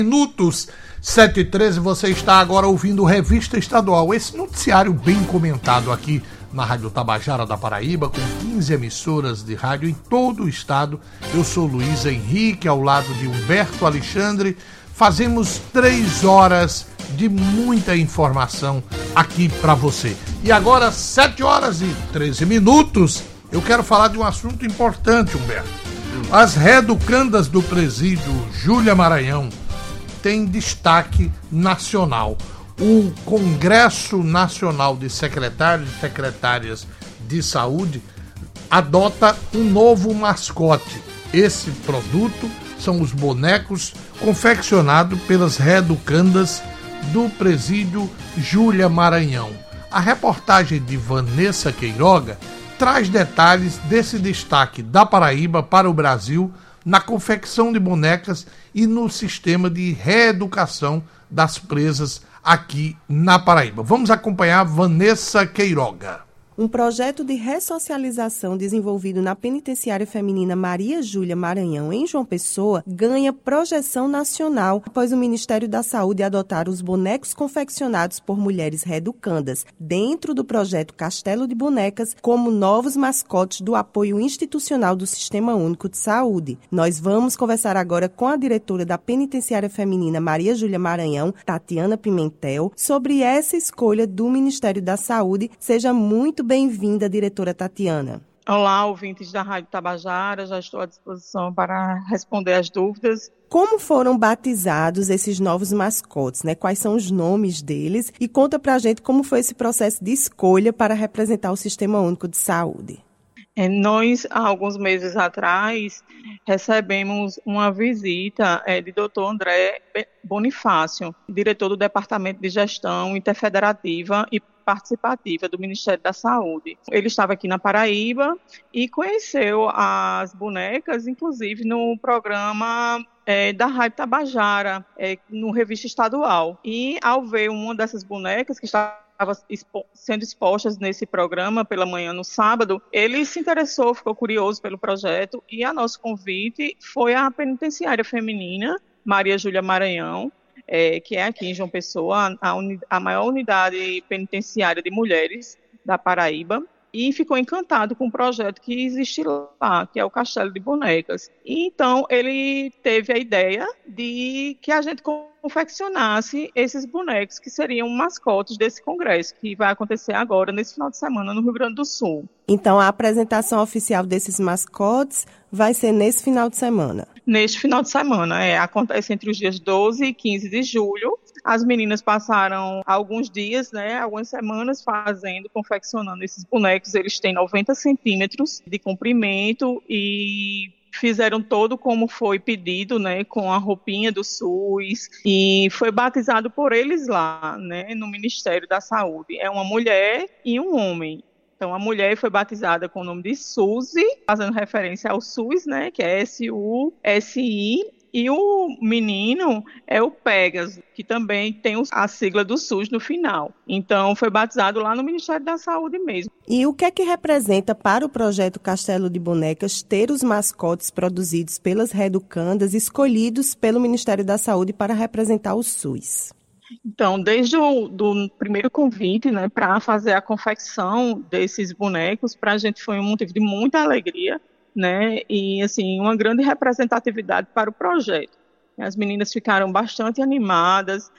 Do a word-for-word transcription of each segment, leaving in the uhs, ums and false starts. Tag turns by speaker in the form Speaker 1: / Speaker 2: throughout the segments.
Speaker 1: Minutos, sete e treze, você está agora ouvindo Revista Estadual, esse noticiário bem comentado aqui na Rádio Tabajara da Paraíba, com quinze emissoras de rádio em todo o estado. Eu sou Luiz Henrique, ao lado de Humberto Alexandre. Fazemos três horas de muita informação aqui para você. E agora, sete horas e treze minutos, eu quero falar de um assunto importante, Humberto. As reeducandas do presídio Júlia Maranhão têm destaque nacional. O Congresso Nacional de Secretários e Secretárias de Saúde adota um novo mascote. Esse produto são os bonecos confeccionados pelas reeducandas do presídio Júlia Maranhão. A reportagem de Vanessa Queiroga traz detalhes desse destaque da Paraíba para o Brasil na confecção de bonecas e no sistema de reeducação das presas aqui na Paraíba. Vamos acompanhar Vanessa Queiroga.
Speaker 2: Um projeto de ressocialização desenvolvido na Penitenciária Feminina Maria Júlia Maranhão, em João Pessoa, ganha projeção nacional após o Ministério da Saúde adotar os bonecos confeccionados por mulheres reeducandas dentro do projeto Castelo de Bonecas como novos mascotes do apoio institucional do Sistema Único de Saúde. Nós vamos conversar agora com a diretora da Penitenciária Feminina Maria Júlia Maranhão, Tatiana Pimentel, sobre essa escolha do Ministério da Saúde. Seja muito bem-vinda, diretora Tatiana.
Speaker 3: Olá, ouvintes da Rádio Tabajara, já estou à disposição para responder as dúvidas.
Speaker 2: Como foram batizados esses novos mascotes, né? Quais são os nomes deles? E conta pra gente como foi esse processo de escolha para representar o Sistema Único de Saúde.
Speaker 3: É, nós, há alguns meses atrás, recebemos uma visita é, de doutor André Bonifácio, diretor do Departamento de Gestão Interfederativa e Participativa do Ministério da Saúde. Ele estava aqui na Paraíba e conheceu as bonecas, inclusive no programa é, da Rádio Tabajara, é, no Revista Estadual. E ao ver uma dessas bonecas que estava expo- sendo expostas nesse programa pela manhã no sábado, ele se interessou, ficou curioso pelo projeto e a nosso convite foi à Penitenciária Feminina Maria Júlia Maranhão, É, que é aqui em João Pessoa, a, uni- a maior unidade penitenciária de mulheres da Paraíba, e ficou encantado com o projeto que existe lá, que é o Castelo de Bonecas. E então ele teve a ideia de que a gente confeccionasse esses bonecos que seriam mascotes desse congresso, que vai acontecer agora, nesse final de semana, no Rio Grande do Sul.
Speaker 2: Então a apresentação oficial desses mascotes vai ser nesse final de semana?
Speaker 3: Neste final de semana, é, acontece entre os dias doze e quinze de julho. As meninas passaram alguns dias, né, algumas semanas fazendo, confeccionando esses bonecos. Eles têm noventa centímetros de comprimento e fizeram todo como foi pedido, né, com a roupinha do SUS, e foi batizado por eles lá, né, no Ministério da Saúde. É uma mulher e um homem. Então, a mulher foi batizada com o nome de Suzy, fazendo referência ao SUS, né, que é S U S I, e o menino é o Pegasus, que também tem a sigla do SUS no final. Então, foi batizado lá no Ministério da Saúde mesmo.
Speaker 2: E o que é que representa para o projeto Castelo de Bonecas ter os mascotes produzidos pelas reeducandas escolhidos pelo Ministério da Saúde para representar o SUS?
Speaker 3: Então, desde o do primeiro convite, né, para fazer a confecção desses bonecos, para a gente foi um motivo de muita alegria, né, e assim, uma grande representatividade para o projeto. As meninas ficaram bastante animadas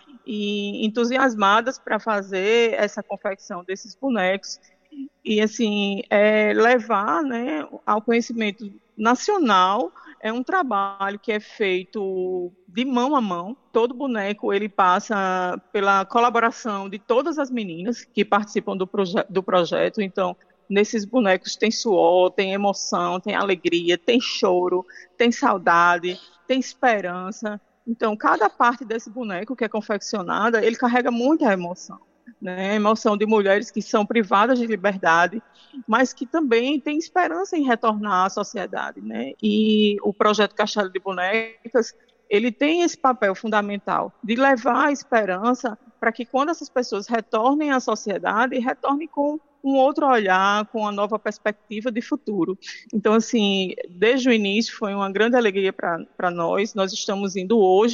Speaker 3: e entusiasmadas para fazer essa confecção desses bonecos e assim, é, levar, né, ao conhecimento nacional. É um trabalho que é feito de mão a mão. Todo boneco ele passa pela colaboração de todas as meninas que participam do, proje- do projeto. Então, nesses bonecos tem suor, tem emoção, tem alegria, tem choro, tem saudade, tem esperança. Então, cada parte desse boneco que é confeccionada, ele carrega muita emoção. Né, emoção de mulheres que são privadas de liberdade, mas que também têm esperança em retornar à sociedade, né? E o projeto Castelo de Bonecas, ele tem esse papel fundamental de levar a esperança para que quando essas pessoas retornem à sociedade, retornem com um outro olhar, com uma nova perspectiva de futuro. Então, assim, desde o início foi uma grande alegria para nós. Nós estamos indo hoje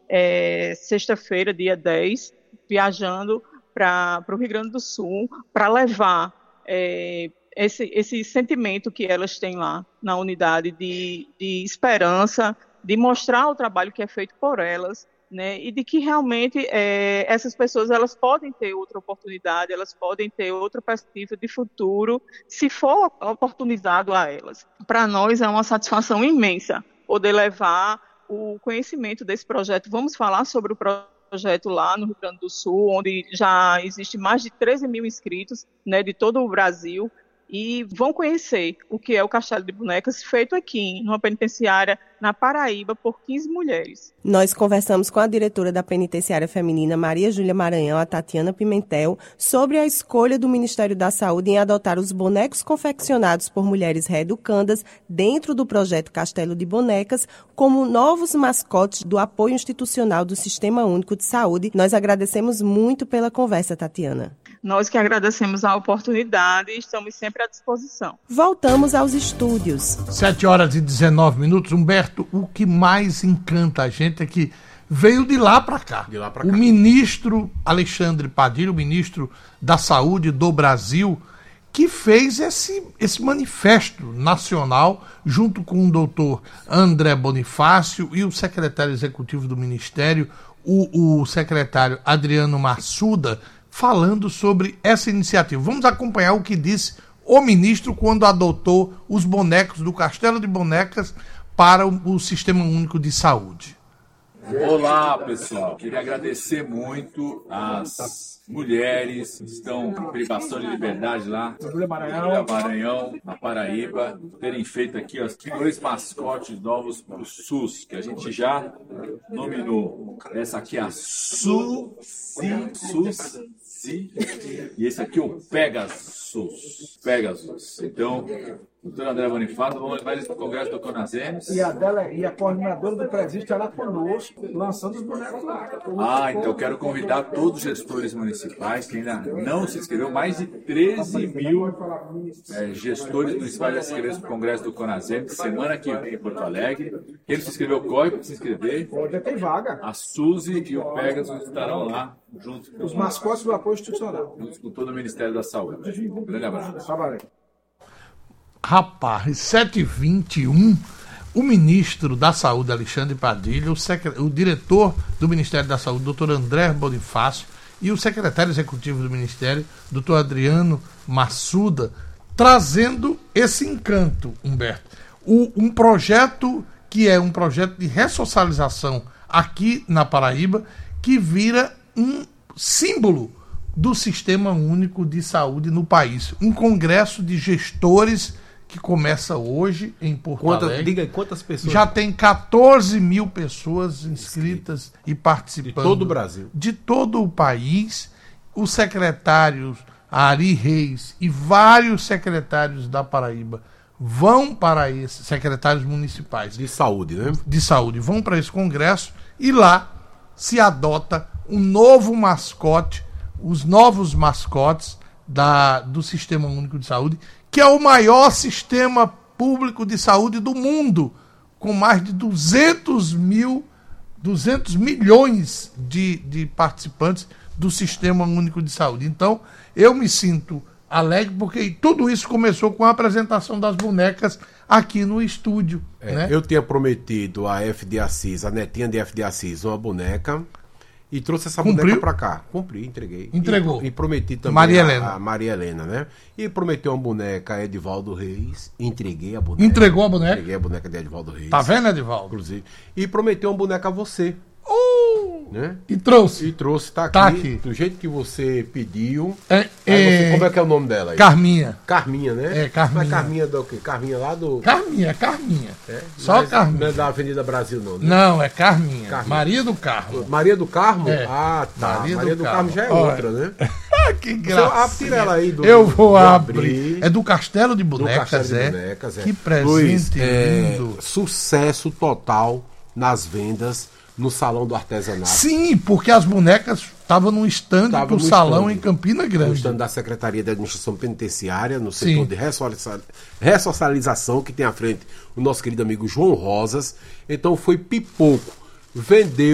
Speaker 3: é, sexta-feira, dia dez, viajando para o Rio Grande do Sul, para levar é, esse, esse sentimento que elas têm lá na unidade de, de esperança, de mostrar o trabalho que é feito por elas, né, e de que realmente é, essas pessoas elas podem ter outra oportunidade, elas podem ter outra perspectiva de futuro, se for oportunizado a elas. Para nós é uma satisfação imensa poder levar o conhecimento desse projeto. Vamos falar sobre o projeto lá no Rio Grande do Sul, onde já existe mais de treze mil inscritos, né, de todo o Brasil, e vão conhecer o que é o Castelo de Bonecas, feito aqui, numa penitenciária na Paraíba, por quinze mulheres.
Speaker 2: Nós conversamos com a diretora da Penitenciária Feminina, Maria Júlia Maranhão, a Tatiana Pimentel, sobre a escolha do Ministério da Saúde em adotar os bonecos confeccionados por mulheres reeducandas dentro do projeto Castelo de Bonecas como novos mascotes do apoio institucional do Sistema Único de Saúde. Nós agradecemos muito pela conversa, Tatiana.
Speaker 3: Nós que agradecemos a oportunidade e estamos sempre à disposição.
Speaker 2: Voltamos aos estúdios.
Speaker 1: sete horas e dezenove minutos. Humberto, o que mais encanta a gente é que veio de lá para cá.
Speaker 4: De lá pra
Speaker 1: o
Speaker 4: cá.
Speaker 1: ministro Alexandre Padilha, o ministro da Saúde do Brasil, que fez esse, esse manifesto nacional junto com o doutor André Bonifácio e o secretário executivo do Ministério, o, o secretário Adriano Massuda, falando sobre essa iniciativa. Vamos acompanhar o que disse o ministro quando adotou os bonecos do Castelo de Bonecas para o, o Sistema Único de Saúde.
Speaker 5: Olá, pessoal. Queria agradecer muito às mulheres que estão em privação de liberdade lá no Maranhão, na Paraíba, terem feito aqui os dois mascotes novos para o SUS, que a gente já nominou. Essa aqui é a Suzy, Suzy, e esse aqui é o Pegasus. Pegasus. Então, doutor André Bonifácio, vamos levar isso para o Congresso do Conasems.
Speaker 6: E a, dela, e a coordenadora do presídio está lá conosco, lançando os bonecos lá.
Speaker 5: Ah, então eu quero convidar todos os gestores municipais que ainda não se inscreveram, mais de treze mil é, gestores municipais já se inscreveram para o Congresso do Conasems, semana que vem em Porto Alegre. Quem não se inscreveu, corre para se inscrever.
Speaker 6: Já tem vaga.
Speaker 5: A Suzy e o Pegasus estarão lá, junto com
Speaker 6: os mascotes do apoio institucional.
Speaker 5: Junto com todo o Ministério da Saúde. Um grande abraço.
Speaker 1: Rapaz, sete e vinte e um, o ministro da Saúde, Alexandre Padilha, o, secre... o diretor do Ministério da Saúde, doutor André Bonifácio, e o secretário executivo do Ministério, doutor Adriano Massuda, trazendo esse encanto, Humberto. O, um projeto que é um projeto de ressocialização aqui na Paraíba, que vira um símbolo do Sistema Único de Saúde no país. Um congresso de gestores que começa hoje em Porto
Speaker 4: Quantas,
Speaker 1: Alegre.
Speaker 4: Diga aí, quantas pessoas?
Speaker 1: Já tem catorze mil pessoas inscritas e participando.
Speaker 4: De todo o Brasil.
Speaker 1: De todo o país. Os secretários Ari Reis e vários secretários da Paraíba vão para esse, secretários municipais.
Speaker 4: De saúde, né?
Speaker 1: De saúde. Vão para esse congresso e lá se adota um novo mascote, os novos mascotes da, do Sistema Único de Saúde, que é o maior sistema público de saúde do mundo, com mais de duzentos mil, duzentos milhões de, de participantes do Sistema Único de Saúde. Então, eu me sinto alegre, porque tudo isso começou com a apresentação das bonecas aqui no estúdio.
Speaker 4: É,
Speaker 1: né?
Speaker 4: Eu tinha prometido a F D Assis, a netinha de F D Assis, uma boneca, e trouxe essa
Speaker 1: Cumpriu?
Speaker 4: boneca pra cá. Cumpri, entreguei.
Speaker 1: Entregou.
Speaker 4: E, e prometi também
Speaker 1: Maria
Speaker 4: a,
Speaker 1: Helena.
Speaker 4: a Maria Helena, né? E prometeu uma boneca a Edivaldo Reis, entreguei a boneca.
Speaker 1: Entregou a boneca?
Speaker 4: Entreguei a boneca de Edivaldo Reis.
Speaker 1: Tá vendo, Edivaldo?
Speaker 4: Inclusive. E prometeu uma boneca a você.
Speaker 1: Uh,
Speaker 4: Né?
Speaker 1: E trouxe.
Speaker 4: E trouxe, tá aqui,
Speaker 1: Tá aqui.
Speaker 4: do jeito que você pediu.
Speaker 1: É,
Speaker 4: Aí
Speaker 1: é,
Speaker 4: você- como é que é o nome dela aí?
Speaker 1: Carminha.
Speaker 4: Carminha, né?
Speaker 1: É, Carminha.
Speaker 4: Mas Carminha do quê? Carminha lá do...
Speaker 1: Carminha, Carminha.
Speaker 4: É,
Speaker 1: Só
Speaker 4: mas
Speaker 1: Carminha.
Speaker 4: Não é da Avenida Brasil, não, né?
Speaker 1: Não, é Carminha.
Speaker 4: Carminha.
Speaker 1: Maria do Carmo.
Speaker 4: Maria do Carmo?
Speaker 1: É.
Speaker 4: Ah, tá.
Speaker 1: Maria
Speaker 4: Maria,
Speaker 1: do
Speaker 4: do,
Speaker 1: Carmo.
Speaker 4: Carmo já é
Speaker 1: Olha.
Speaker 4: outra, né?
Speaker 1: Que
Speaker 4: Você
Speaker 1: graça.
Speaker 4: tira ela aí do-
Speaker 1: Eu vou
Speaker 4: do
Speaker 1: abrir.
Speaker 4: abrir.
Speaker 1: É do Castelo de
Speaker 4: Do
Speaker 1: Bonecas,
Speaker 4: Castelo de
Speaker 1: é?
Speaker 4: Bonecas, é.
Speaker 1: Que presente
Speaker 4: Luiz, é,
Speaker 1: lindo.
Speaker 4: sucesso total nas vendas no Salão do Artesanato.
Speaker 1: Sim, porque as bonecas estavam num stand
Speaker 4: Tava
Speaker 1: do
Speaker 4: no
Speaker 1: salão
Speaker 4: stand.
Speaker 1: em Campina
Speaker 4: No
Speaker 1: Grande.
Speaker 4: stand da Secretaria de Administração Penitenciária, no
Speaker 1: Sim.
Speaker 4: setor de ressocializa- ressocialização, que tem à frente o nosso querido amigo João Rosas. Então foi pipoco. Vendeu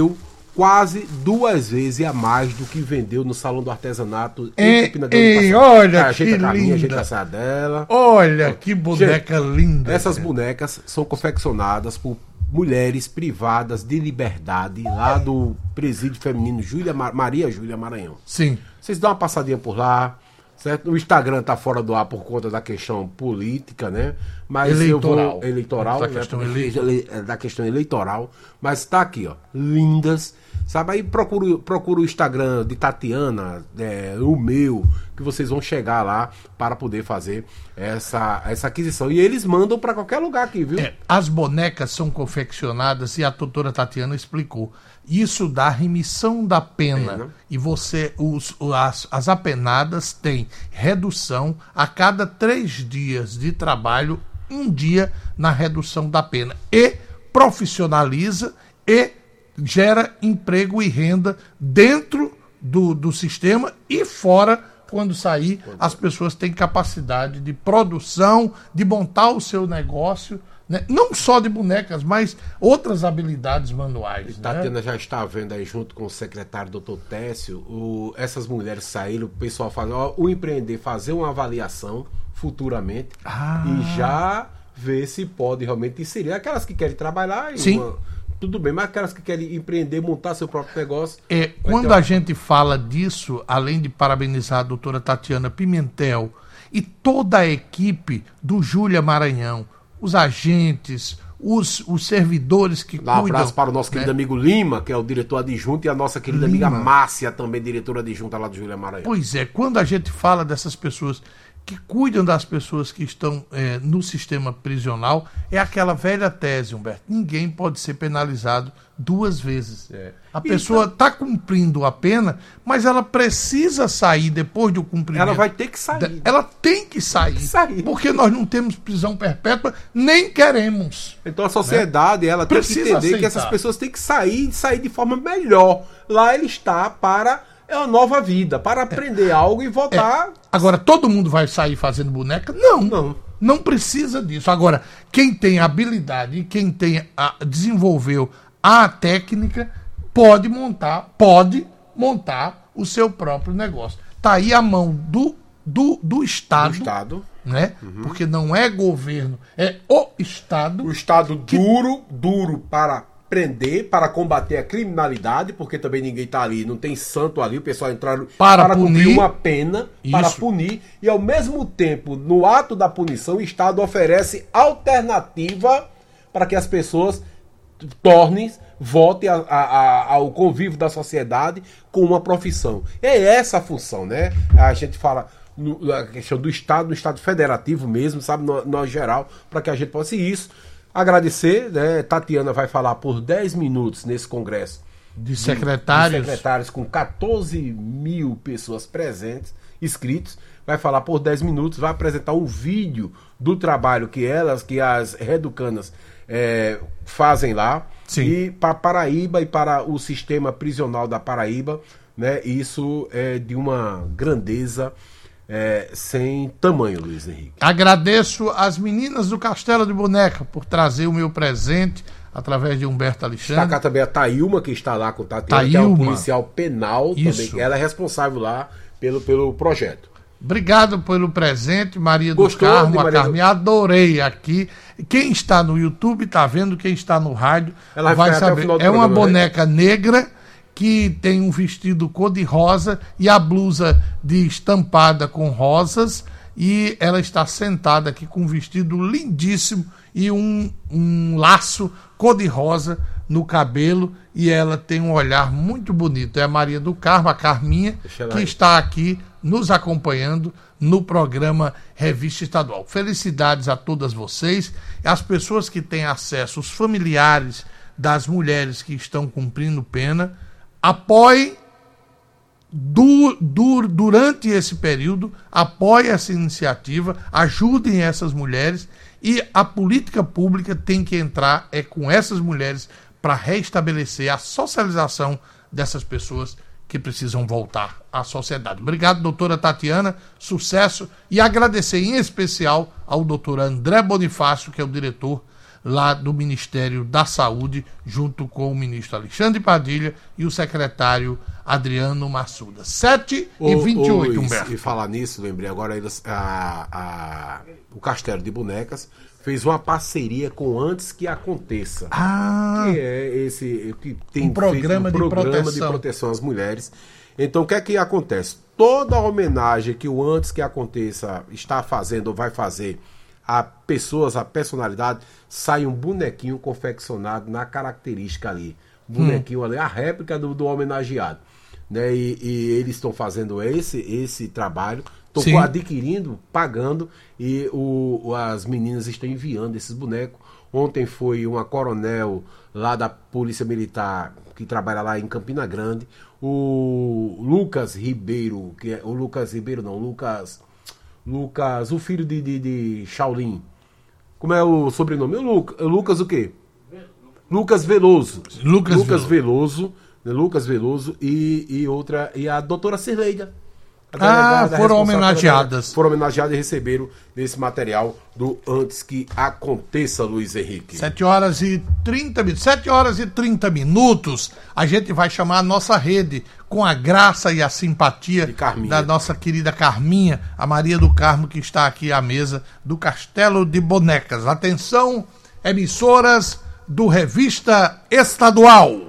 Speaker 4: quase duas vezes a mais do que vendeu no Salão do Artesanato
Speaker 1: em
Speaker 4: Campina Grande.
Speaker 1: Ei, olha
Speaker 4: a gente
Speaker 1: que
Speaker 4: a caminha, a gente
Speaker 1: linda.
Speaker 4: a saia dela.
Speaker 1: Olha que boneca
Speaker 4: Gente,
Speaker 1: linda.
Speaker 4: Essas
Speaker 1: gente.
Speaker 4: bonecas são confeccionadas por mulheres privadas de liberdade lá do presídio feminino Júlia, Maria Júlia Maranhão.
Speaker 1: Sim.
Speaker 4: Vocês dão uma passadinha por lá, certo? O Instagram tá fora do ar por conta da questão política, né? Mas
Speaker 1: Eleitoral.
Speaker 4: eu vou eleitoral,
Speaker 1: Da
Speaker 4: né?
Speaker 1: questão
Speaker 4: Porque-
Speaker 1: eleitoral.
Speaker 4: ele- da questão eleitoral, mas tá aqui, ó, lindas, sabe? Aí procura, procura o Instagram de Tatiana, é, o meu, que vocês vão chegar lá para poder fazer essa, essa aquisição. E eles mandam para qualquer lugar aqui, viu?
Speaker 1: É, as bonecas são confeccionadas e a doutora Tatiana explicou. Isso dá remissão da pena.
Speaker 4: Pena.
Speaker 1: E você, os, as, as apenadas têm redução a cada três dias de trabalho, um dia na redução da pena. E profissionaliza e gera emprego e renda dentro do, do sistema e fora. Quando sair, as pessoas têm capacidade de produção, de montar o seu negócio, né? Não só de bonecas, mas outras habilidades manuais. Né?
Speaker 4: Tatiana já está vendo aí junto com o secretário doutor Técio, o, essas mulheres saíram, o pessoal fazer, ó, o empreender, fazer uma avaliação futuramente
Speaker 1: Ah.
Speaker 4: e já ver se pode realmente inserir. Aquelas que querem trabalhar, em
Speaker 1: Sim.
Speaker 4: uma- tudo bem, mas aquelas que querem empreender, montar seu próprio negócio.
Speaker 1: É,
Speaker 4: vai
Speaker 1: quando
Speaker 4: ter uma-
Speaker 1: a gente fala disso, além de parabenizar a doutora Tatiana Pimentel e toda a equipe do Júlia Maranhão, os agentes, os, os servidores que
Speaker 4: Dá um
Speaker 1: cuidam...
Speaker 4: abraço para o nosso
Speaker 1: né?
Speaker 4: querido amigo Lima, que é o diretor adjunto, e a nossa querida
Speaker 1: Lima.
Speaker 4: amiga Márcia, também diretora adjunta lá do Júlia Maranhão.
Speaker 1: Pois é, quando a gente fala dessas pessoas que cuidam das pessoas que estão é, no sistema prisional, é aquela velha tese, Humberto. Ninguém pode ser penalizado duas vezes.
Speaker 4: É.
Speaker 1: A pessoa está cumprindo a pena, mas ela precisa sair depois do cumprimento.
Speaker 4: Ela vai ter que sair.
Speaker 1: da- Ela tem que sair,
Speaker 4: que sair.
Speaker 1: porque nós não temos prisão perpétua, nem queremos.
Speaker 4: Então a sociedade, ela tem que
Speaker 1: Precisa
Speaker 4: entender que
Speaker 1: aceitar.
Speaker 4: essas pessoas têm que sair e sair de forma melhor. Lá ele está para é uma nova vida, para aprender algo e voltar.
Speaker 1: Agora, todo mundo vai sair fazendo boneca? Não.
Speaker 4: Não.
Speaker 1: Não precisa disso. Agora, quem tem habilidade e quem tem a, desenvolveu a técnica pode montar, pode montar o seu próprio negócio. Tá aí a mão do, do, do Estado,
Speaker 4: Do Estado.
Speaker 1: né? Porque não é governo, é o Estado.
Speaker 4: O Estado duro, duro para prender, para combater a criminalidade, porque também ninguém está ali, não tem santo ali, o pessoal entraram
Speaker 1: Para
Speaker 4: cumprir
Speaker 1: punir.
Speaker 4: uma pena, para
Speaker 1: Isso.
Speaker 4: punir, e ao mesmo tempo, no ato da punição, o Estado oferece alternativa para que as pessoas tornem, voltem a- a- a- ao convívio da sociedade com uma profissão. É essa a função, né? A gente fala no, a questão do Estado, no Estado federativo mesmo, sabe, no, no geral, para que a gente possa isso. Agradecer, né? Tatiana vai falar por dez minutos nesse congresso
Speaker 1: De secretários.
Speaker 4: de secretários com quatorze mil pessoas presentes, inscritos, vai falar por dez minutos, vai apresentar um vídeo do trabalho que elas, que as reeducanas é, fazem lá.
Speaker 1: Sim.
Speaker 4: E para Paraíba e para o sistema prisional da Paraíba, né? Isso é de uma grandeza é, sem tamanho, Luiz Henrique.
Speaker 1: Agradeço às meninas do Castelo de Boneca por trazer o meu presente através de Humberto
Speaker 4: Está
Speaker 1: Alexandre.
Speaker 4: cá também a Taílma, que está lá com Tatiana, que é uma
Speaker 1: Taílma.
Speaker 4: policial penal
Speaker 1: Isso.
Speaker 4: também. Ela é responsável lá pelo, pelo projeto.
Speaker 1: Obrigado pelo presente, Maria
Speaker 4: Gostou
Speaker 1: do
Speaker 4: de
Speaker 1: Carmo, a
Speaker 4: Maria do-
Speaker 1: Carminha, adorei aqui. Quem está no YouTube está vendo, quem está no rádio
Speaker 4: Ela vai
Speaker 1: vai
Speaker 4: ficar até o
Speaker 1: saber.
Speaker 4: final do
Speaker 1: É uma
Speaker 4: programa, né?
Speaker 1: boneca negra que tem um vestido cor-de-rosa e a blusa de estampada com rosas, e ela está sentada aqui com um vestido lindíssimo e um, um laço cor-de-rosa no cabelo, e ela tem um olhar muito bonito. É a Maria do Carmo, a Carminha,
Speaker 4: Deixa ela
Speaker 1: que
Speaker 4: aí.
Speaker 1: está aqui nos acompanhando no programa Revista Estadual. Felicidades a todas vocês, as pessoas que têm acesso, os familiares das mulheres que estão cumprindo pena, apoiem du, du, durante esse período, apoiem essa iniciativa, ajudem essas mulheres, e a política pública tem que entrar é com essas mulheres para restabelecer a socialização dessas pessoas que precisam voltar à sociedade. Obrigado, doutora Tatiana, sucesso, e agradecer em especial ao doutor André Bonifácio, que é o diretor lá do Ministério da Saúde, junto com o ministro Alexandre Padilha e o secretário Adriano Massuda. sete e vinte e oito, Humberto.
Speaker 4: E falar nisso, lembrei agora, eles, a, a, o Castelo de Bonecas fez uma parceria com Antes Que Aconteça.
Speaker 1: Ah!
Speaker 4: Que é esse que tem
Speaker 1: um programa,
Speaker 4: feito um
Speaker 1: de,
Speaker 4: programa
Speaker 1: proteção.
Speaker 4: de proteção às mulheres. Então, o que é que acontece? Toda a homenagem que o Antes Que Aconteça está fazendo ou vai fazer a pessoas, a personalidade, sai um bonequinho confeccionado na característica ali. Bonequinho hum. ali, a réplica do, do homenageado. Né? E, e eles estão fazendo esse, esse trabalho, estão adquirindo, pagando, e o, as meninas estão enviando esses bonecos. Ontem foi uma coronel lá da Polícia Militar, que trabalha lá em Campina Grande, o Lucas Ribeiro, que é, o Lucas Ribeiro não, Lucas, Lucas, o filho de, de, de Shaolin. Como é o sobrenome? O Lucas, Lucas o quê? Lucas Veloso.
Speaker 1: Lucas,
Speaker 4: Lucas
Speaker 1: Veloso.
Speaker 4: Veloso. Lucas Veloso e, e outra, e a doutora Cirleida.
Speaker 1: Ah, foram homenageadas.
Speaker 4: Foram homenageadas e receberam esse material do Antes Que Aconteça, Luiz Henrique.
Speaker 1: sete horas e trinta minutos. sete horas e trinta minutos. A gente vai chamar a nossa rede com a graça e a simpatia da nossa querida Carminha, a Maria do Carmo, que está aqui à mesa do Castelo de Bonecas. Atenção, emissoras do Revista Estadual.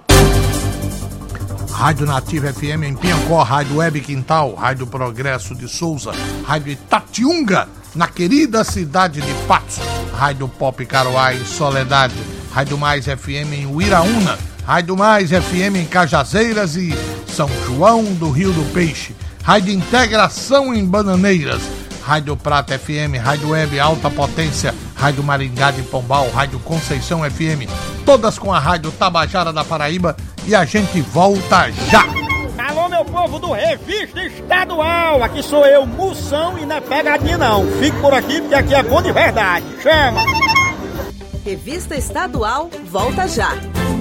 Speaker 1: Rádio Nativa F M em Piancó, Rádio Web Quintal, Rádio Progresso de Souza, Rádio Itatiunga, na querida cidade de Patos, Rádio Pop Caroá em Soledade, Rádio Mais F M em Uiraúna, Rádio Mais F M em Cajazeiras e São João do Rio do Peixe, Rádio Integração em Bananeiras, Rádio Prata F M, Rádio Web Alta Potência, Rádio Maringá de Pombal, Rádio Conceição F M, todas com a Rádio Tabajara da Paraíba, e a gente volta já!
Speaker 7: Alô, meu povo do Revista Estadual, aqui sou eu, Moção, e não é pegadinha não, fique por aqui porque aqui é bom de verdade, chama!
Speaker 8: Revista Estadual volta já!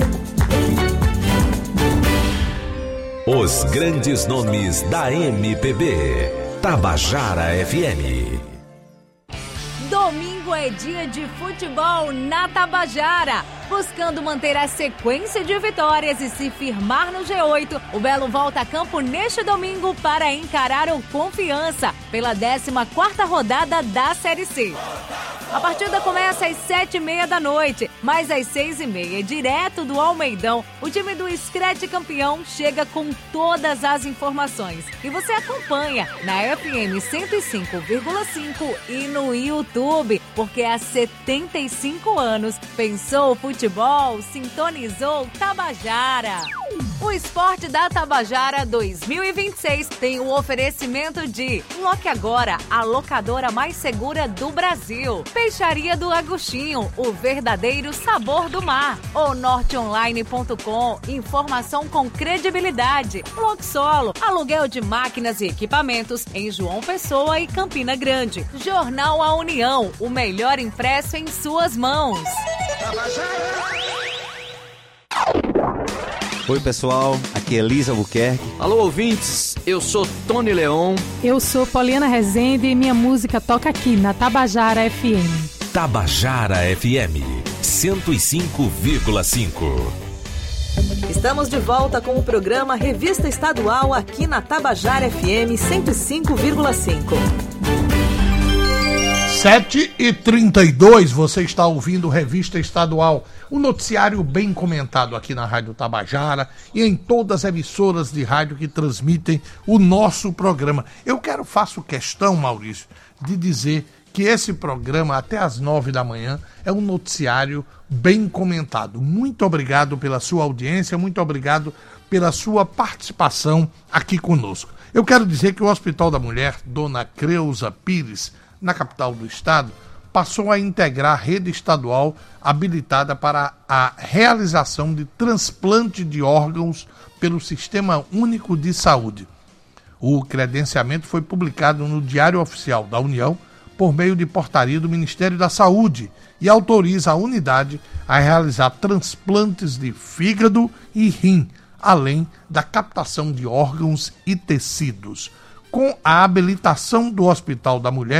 Speaker 9: Os grandes nomes da M P B. Tabajara F M.
Speaker 10: Domingo é dia de futebol na Tabajara. Buscando manter a sequência de vitórias e se firmar no G oito, o Belo volta a campo neste domingo para encarar o Confiança pela décima quarta rodada da Série C. A partida começa às sete e meia da noite, mas às seis e meia, direto do Almeidão, o time do Scratch campeão chega com todas as informações. E você acompanha na F M cento e cinco vírgula cinco e no YouTube, porque há setenta e cinco anos pensou o futebol, sintonizou Tabajara. O Esporte da Tabajara dois mil e vinte e seis tem o oferecimento de Loque Agora, a locadora mais segura do Brasil. Peixaria do Agostinho, o verdadeiro sabor do mar. O norte online ponto com, informação com credibilidade. Loxolo, aluguel de máquinas e equipamentos em João Pessoa e Campina Grande. Jornal A União, o melhor impresso em suas mãos.
Speaker 11: Oi pessoal, aqui é Elisa Albuquerque.
Speaker 12: Alô ouvintes, eu sou Tony Leon.
Speaker 13: Eu sou Poliana Rezende e minha música toca aqui na Tabajara F M.
Speaker 9: Tabajara F M, cento e cinco vírgula cinco.
Speaker 8: Estamos de volta com o programa Revista Estadual aqui na Tabajara F M cento e cinco vírgula cinco.
Speaker 1: sete e trinta e dois, você está ouvindo Revista Estadual, um noticiário bem comentado aqui na Rádio Tabajara e em todas as emissoras de rádio que transmitem o nosso programa. Eu quero, faço questão, Maurício, de dizer que esse programa, até às nove da manhã, é um noticiário bem comentado. Muito obrigado pela sua audiência, muito obrigado pela sua participação aqui conosco. Eu quero dizer que o Hospital da Mulher, Dona Creuza Pires, na capital do estado, passou a integrar a rede estadual habilitada para a realização de transplante de órgãos pelo Sistema Único de Saúde. O credenciamento foi publicado no Diário Oficial da União por meio de portaria do Ministério da Saúde e autoriza a unidade a realizar transplantes de fígado e rim, além da captação de órgãos e tecidos. Com a habilitação do Hospital da Mulher,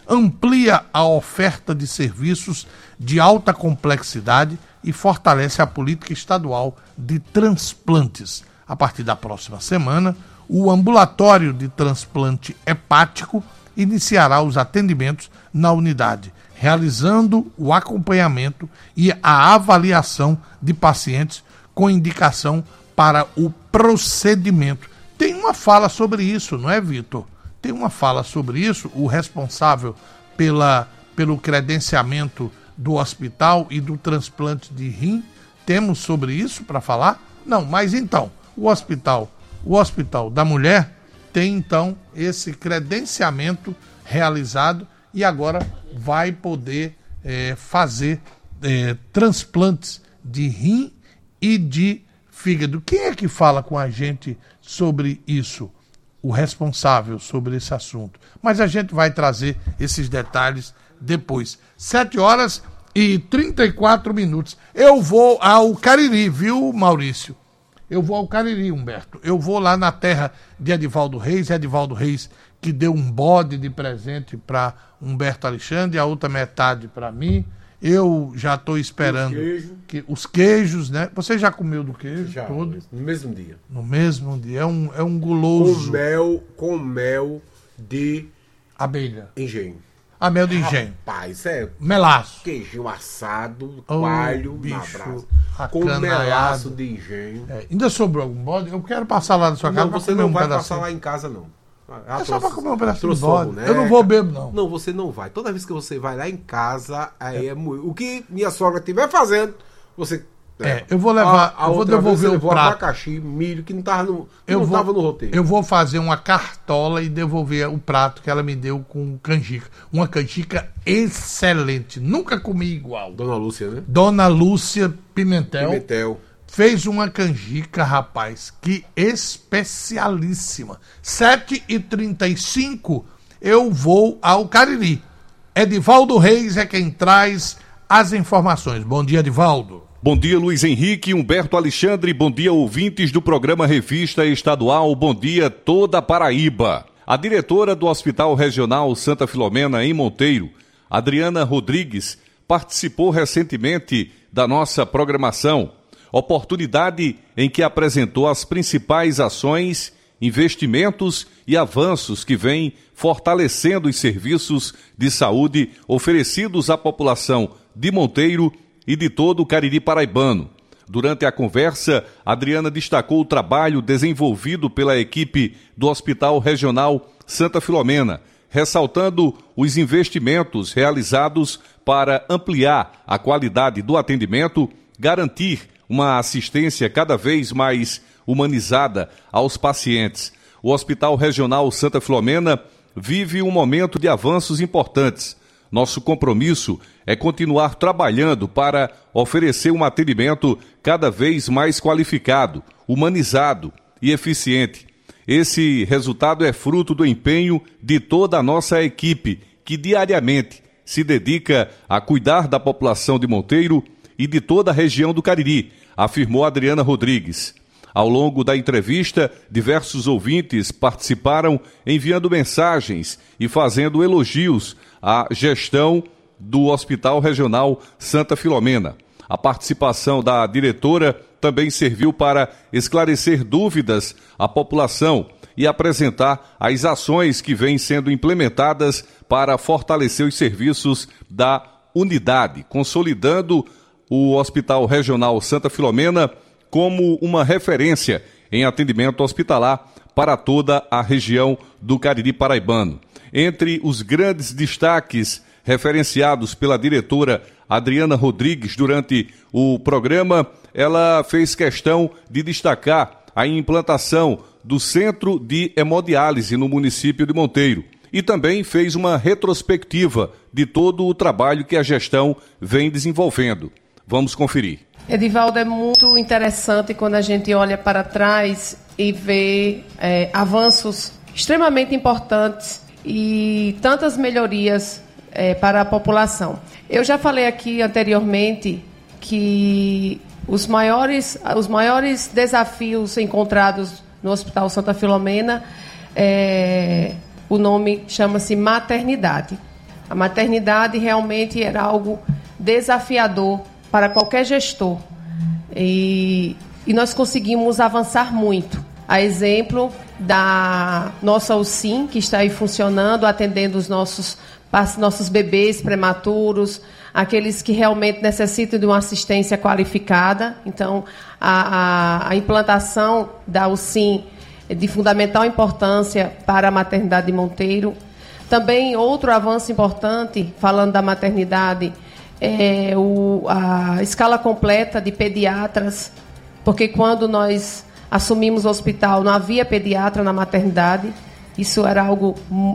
Speaker 1: amplia a oferta de serviços de alta complexidade e fortalece a política estadual de transplantes. A partir da próxima semana, o ambulatório de transplante hepático iniciará os atendimentos na unidade, realizando o acompanhamento e a avaliação de pacientes com indicação para o procedimento. Tem uma fala sobre isso, não é, Vitor? Tem uma fala sobre isso, o responsável pela, pelo credenciamento do hospital e do transplante de rim. Temos sobre isso para falar? Não, mas então, o hospital, o hospital da mulher tem então esse credenciamento realizado e agora vai poder é, fazer é, transplantes de rim e de fígado. Quem é que fala com a gente sobre isso? O responsável sobre esse assunto. Mas a gente vai trazer esses detalhes depois. Sete horas e trinta e quatro minutos. Eu vou ao Cariri, viu, Maurício? Eu vou ao Cariri, Humberto. Eu vou lá na terra de Edivaldo Reis. Edivaldo Reis que deu um bode de presente para Humberto Alexandre, a outra metade para mim. Eu já estou esperando queijo. que os queijos, né? Você já comeu do queijo já, todo?
Speaker 4: No mesmo dia.
Speaker 1: No mesmo dia. É um, é um guloso.
Speaker 4: Com mel, com mel de
Speaker 1: abelha.
Speaker 4: Engenho.
Speaker 1: A mel de engenho.
Speaker 4: Rapaz, é.
Speaker 1: Melaço.
Speaker 4: Queijinho assado,
Speaker 1: oh,
Speaker 4: coalho,
Speaker 1: bicho,
Speaker 4: na brasa. Com melaço de engenho.
Speaker 1: É, ainda sobrou algum bode? Eu quero passar lá na sua casa.
Speaker 4: Não, você não um vai pedacinho. Passar lá em casa, não.
Speaker 1: Ah, é só pra comer um pedacinho de bode. Eu não vou beber, não.
Speaker 4: Não, você não vai. Toda vez que você vai lá em casa, aí é, é muito. O que minha sogra estiver fazendo, você.
Speaker 1: É, eu vou levar. A, a eu vou devolver o prato.
Speaker 4: Abacaxi, milho, que não estava no,
Speaker 1: eu
Speaker 4: não
Speaker 1: vou,
Speaker 4: tava no roteiro.
Speaker 1: Eu vou fazer uma cartola e devolver o prato que ela me deu com canjica. Uma canjica excelente. Nunca comi igual.
Speaker 4: Dona Lúcia, né?
Speaker 1: Dona Lúcia Pimentel.
Speaker 4: Pimentel.
Speaker 1: Fez uma canjica, rapaz, que especialíssima. sete e trinta e cinco, eu vou ao Cariri. Edivaldo Reis é quem traz as informações. Bom dia, Edivaldo.
Speaker 14: Bom dia, Luiz Henrique, Humberto Alexandre, bom dia, ouvintes do programa Revista Estadual, bom dia toda a Paraíba. A diretora do Hospital Regional Santa Filomena, em Monteiro, Adriana Rodrigues, participou recentemente da nossa programação, oportunidade em que apresentou as principais ações, investimentos e avanços que vêm fortalecendo os serviços de saúde oferecidos à população de Monteiro e de todo o Cariri paraibano. Durante a conversa, Adriana destacou o trabalho desenvolvido pela equipe do Hospital Regional Santa Filomena, ressaltando os investimentos realizados para ampliar a qualidade do atendimento, garantir uma assistência cada vez mais humanizada aos pacientes. O Hospital Regional Santa Filomena vive um momento de avanços importantes. Nosso compromisso é continuar trabalhando para oferecer um atendimento cada vez mais qualificado, humanizado e eficiente. Esse resultado é fruto do empenho de toda a nossa equipe, que diariamente se dedica a cuidar da população de Monteiro e de toda a região do Cariri, afirmou Adriana Rodrigues. Ao longo da entrevista, diversos ouvintes participaram enviando mensagens e fazendo elogios à gestão do Hospital Regional Santa Filomena. A participação da diretora também serviu para esclarecer dúvidas à população e apresentar as ações que vêm sendo implementadas para fortalecer os serviços da unidade, consolidando o Hospital Regional Santa Filomena como uma referência em atendimento hospitalar para toda a região do Cariri paraibano. Entre os grandes destaques referenciados pela diretora Adriana Rodrigues durante o programa, ela fez questão de destacar a implantação do Centro de Hemodiálise no município de Monteiro e também fez uma retrospectiva de todo o trabalho que a gestão vem desenvolvendo. Vamos conferir.
Speaker 15: Edivaldo, é muito interessante quando a gente olha para trás e vê é, avanços extremamente importantes e tantas melhorias é, para a população. Eu já falei aqui anteriormente que os maiores, os maiores desafios encontrados no Hospital Santa Filomena, é, o nome chama-se maternidade. A maternidade realmente era algo desafiador para qualquer gestor. E, e nós conseguimos avançar muito. A exemplo da nossa U C I M, que está aí funcionando, atendendo os nossos, nossos bebês prematuros, aqueles que realmente necessitam de uma assistência qualificada. Então, a, a, a implantação da U C I M é de fundamental importância para a maternidade de Monteiro. Também outro avanço importante, falando da maternidade, é o, a escala completa de pediatras, porque quando nós assumimos o hospital não havia pediatra na maternidade. Isso era algo,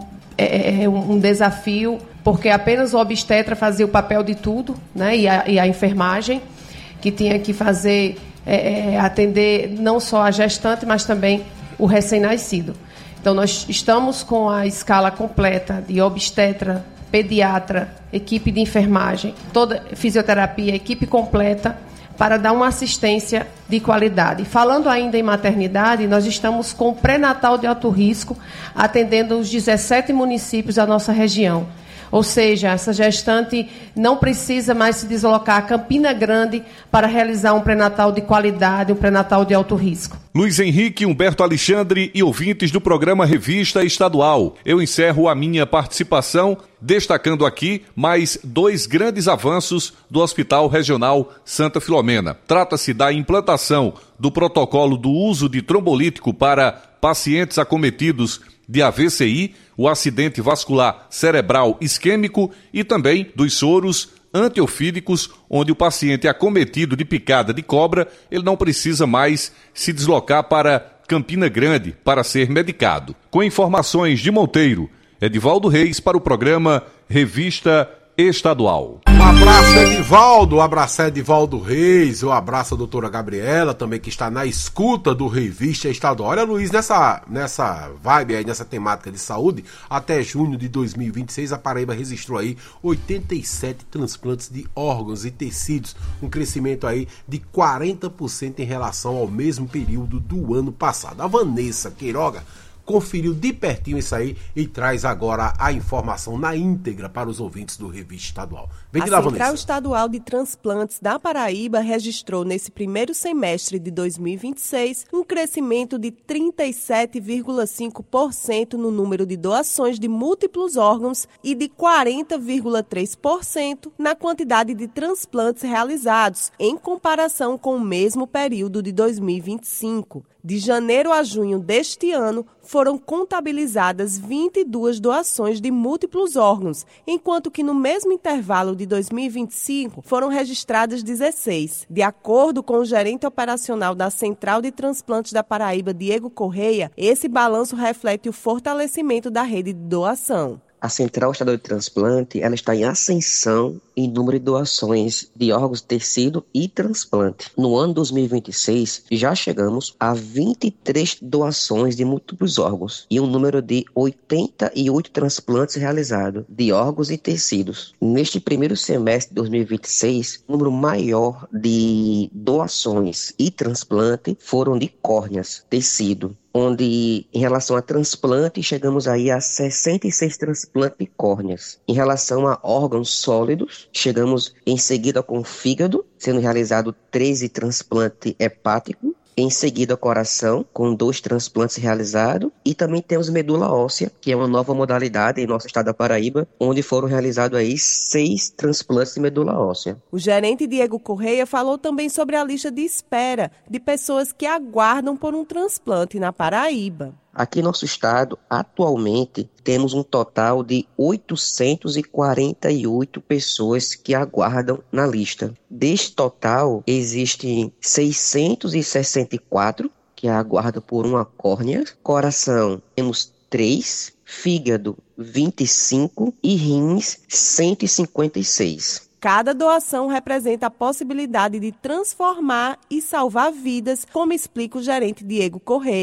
Speaker 15: é, é, um desafio, porque apenas o obstetra fazia o papel de tudo, né? e, a, e a enfermagem, que tinha que fazer, é, atender não só a gestante, mas também o recém-nascido. Então, nós estamos com a escala completa de obstetra, pediatra, equipe de enfermagem, toda fisioterapia, equipe completa, para dar uma assistência de qualidade. Falando ainda em maternidade, nós estamos com o pré-natal de alto risco, atendendo os dezessete municípios da nossa região. Ou seja, essa gestante não precisa mais se deslocar a Campina Grande para realizar um pré-natal de qualidade, um pré-natal de alto risco.
Speaker 14: Luiz Henrique, Humberto Alexandre e ouvintes do programa Revista Estadual. Eu encerro a minha participação destacando aqui mais dois grandes avanços do Hospital Regional Santa Filomena. Trata-se da implantação do protocolo do uso de trombolítico para pacientes acometidos de A V C I, o acidente vascular cerebral isquêmico, e também dos soros antiofídicos, onde o paciente acometido de picada de cobra, ele não precisa mais se deslocar para Campina Grande para ser medicado. Com informações de Monteiro, Edivaldo Reis para o programa Revista Estadual.
Speaker 4: Um abraço, Edivaldo, um abraço, Edivaldo Reis, um abraço a doutora Gabriela, também que está na escuta do Revista Estadual. Olha, Luiz, nessa, nessa vibe aí, nessa temática de saúde, até junho de dois mil e vinte e seis, a Paraíba registrou aí oitenta e sete transplantes de órgãos e tecidos, um crescimento aí de quarenta por cento em relação ao mesmo período do ano passado. A Vanessa Queiroga conferiu de pertinho isso aí e traz agora a informação na íntegra para os ouvintes do Revista Estadual. Vem de lá, Vanessa.
Speaker 2: A Central Estadual de Transplantes da Paraíba registrou nesse primeiro semestre de dois mil e vinte e seis um crescimento de trinta e sete vírgula cinco por cento no número de doações de múltiplos órgãos e de quarenta vírgula três por cento na quantidade de transplantes realizados, em comparação com o mesmo período de dois mil e vinte e cinco. De janeiro a junho deste ano, foram contabilizadas vinte e duas doações de múltiplos órgãos, enquanto que no mesmo intervalo de dois mil e vinte e cinco foram registradas dezesseis. De acordo com o gerente operacional da Central de Transplantes da Paraíba, Diego Correia, esse balanço reflete o fortalecimento da rede de doação.
Speaker 16: A Central Estadual de Transplante, ela está em ascensão em número de doações de órgãos, tecido e transplante. No ano dois mil e vinte e seis, já chegamos a vinte e três doações de múltiplos órgãos e um número de oitenta e oito transplantes realizados de órgãos e tecidos. Neste primeiro semestre de dois mil e vinte e seis, o número maior de doações e transplante foram de córneas, tecido, onde, em relação a transplante, chegamos aí a sessenta e seis transplantes de córneas. Em relação a órgãos sólidos, chegamos em seguida com o fígado, sendo realizado treze transplantes hepáticos. Em seguida, coração, com dois transplantes realizados. E também temos medula óssea, que é uma nova modalidade em nosso estado da Paraíba, onde foram realizados aí seis transplantes de medula óssea.
Speaker 2: O gerente Diego Correia falou também sobre a lista de espera de pessoas que aguardam por um transplante na Paraíba.
Speaker 16: Aqui no nosso estado, atualmente, temos um total de oitocentas e quarenta e oito pessoas que aguardam na lista. Deste total, existem seiscentos e sessenta e quatro que aguardam por uma córnea, coração temos três, fígado vinte e cinco e rins cento e cinquenta e seis.
Speaker 2: Cada doação representa a possibilidade de transformar e salvar vidas, como explica o gerente Diego Correia.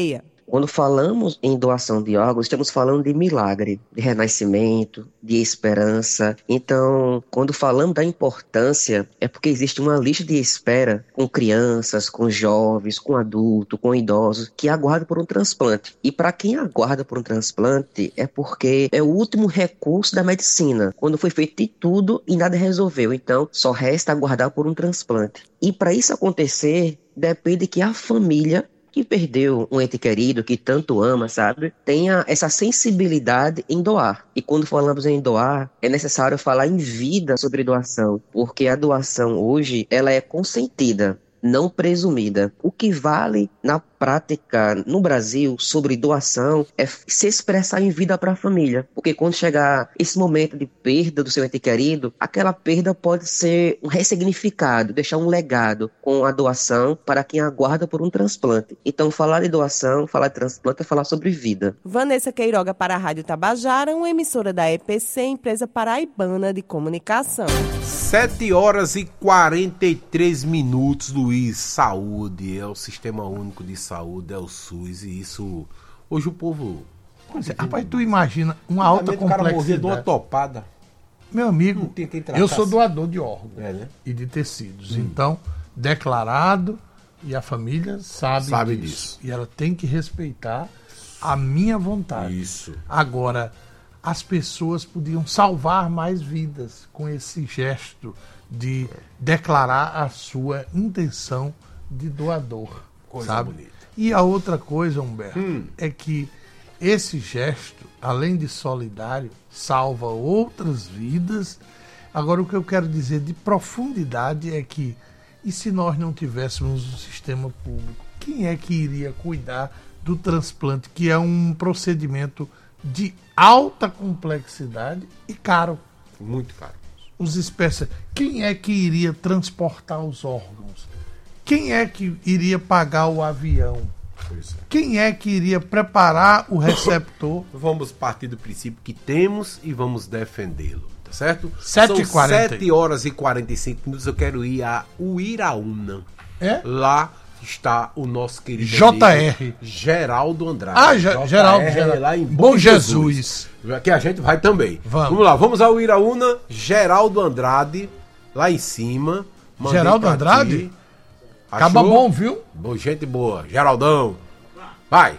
Speaker 16: Quando falamos em doação de órgãos, estamos falando de milagre, de renascimento, de esperança. Então, quando falamos da importância, é porque existe uma lista de espera com crianças, com jovens, com adultos, com idosos, que aguardam por um transplante. E para quem aguarda por um transplante, é porque é o último recurso da medicina, quando foi feito de tudo e nada resolveu. Então, só resta aguardar por um transplante. E para isso acontecer, depende que a família que perdeu um ente querido, que tanto ama, sabe, tenha essa sensibilidade em doar. E quando falamos em doar, é necessário falar em vida sobre doação, porque a doação hoje, ela é consentida, não presumida. O que vale na prática no Brasil sobre doação é se expressar em vida para a família, porque quando chegar esse momento de perda do seu ente querido, aquela perda pode ser um ressignificado, deixar um legado com a doação para quem aguarda por um transplante. Então falar de doação, falar de transplante é falar sobre vida.
Speaker 2: Vanessa Queiroga para a Rádio Tabajara, uma emissora da E P C, empresa paraibana de comunicação.
Speaker 4: sete horas e quarenta e três minutos, Luiz. Saúde é o Sistema Único de Saúde, é o SUS, e isso... Hoje o povo...
Speaker 1: Pois é, rapaz, tu imagina uma alta complexidade. O cara morria de uma
Speaker 4: topada.
Speaker 1: Meu amigo, eu sou doador de órgãos
Speaker 4: é, né?
Speaker 1: e de tecidos.
Speaker 4: Hum.
Speaker 1: Então, declarado, e a família sabe,
Speaker 4: sabe
Speaker 1: disso.
Speaker 4: disso.
Speaker 1: E ela tem que respeitar a minha vontade.
Speaker 4: Isso.
Speaker 1: Agora, as pessoas podiam salvar mais vidas com esse gesto de declarar a sua intenção de doador.
Speaker 4: Coisa
Speaker 1: sabe?
Speaker 4: bonita.
Speaker 1: E a outra coisa, Humberto,
Speaker 4: hum.
Speaker 1: é que esse gesto, além de solidário, salva outras vidas. Agora, o que eu quero dizer de profundidade é que, e se nós não tivéssemos um sistema público, quem é que iria cuidar do transplante, que é um procedimento de alta complexidade e caro?
Speaker 4: Muito caro.
Speaker 1: Os espécies. Quem é que iria transportar os órgãos? Quem é que iria pagar o avião?
Speaker 4: Pois é.
Speaker 1: Quem é que iria preparar o receptor?
Speaker 4: Vamos partir do princípio que temos e vamos defendê-lo, tá certo?
Speaker 1: sete e quarenta.
Speaker 4: São sete horas e quarenta e cinco minutos, eu quero ir a Uiraúna.
Speaker 1: É?
Speaker 4: Lá está o nosso querido
Speaker 1: J R.
Speaker 4: Geraldo Andrade.
Speaker 1: Ah, J- Geraldo, Geraldo.
Speaker 4: Lá em
Speaker 1: Bom Jesus.
Speaker 4: Jesus. Que a gente vai também.
Speaker 1: Vamos.
Speaker 4: Vamos lá, vamos ao Uiraúna, Geraldo Andrade, lá em cima. Mandei
Speaker 1: Geraldo
Speaker 4: pra
Speaker 1: Andrade?
Speaker 4: ti.
Speaker 1: Acaba
Speaker 4: Achou?
Speaker 1: bom, viu?
Speaker 4: Boa, gente boa. Geraldão. Vai.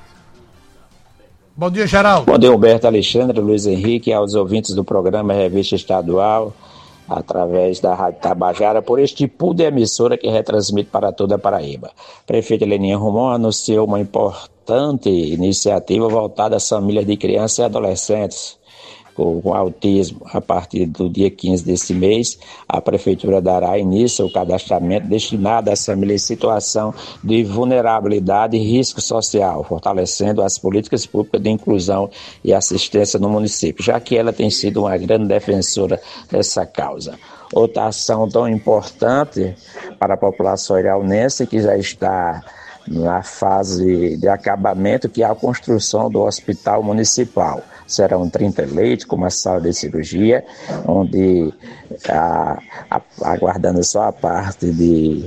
Speaker 1: Bom dia, Geraldo.
Speaker 17: Bom dia, Humberto Alexandre, Luiz Henrique, aos ouvintes do programa Revista Estadual, através da Rádio Tabajara, por este pool de emissora que retransmite para toda a Paraíba. Prefeita Leninha Romão anunciou uma importante iniciativa voltada às famílias de crianças e adolescentes com, com autismo. A partir do dia quinze desse mês, a Prefeitura dará início ao cadastramento destinado às famílias em situação de vulnerabilidade e risco social, fortalecendo as políticas públicas de inclusão e assistência no município, já que ela tem sido uma grande defensora dessa causa. Outra ação tão importante para a população iraunense, que já está na fase de acabamento, que é a construção do hospital municipal. Serão trinta leitos com uma sala de cirurgia, onde, a, a, aguardando só a parte de,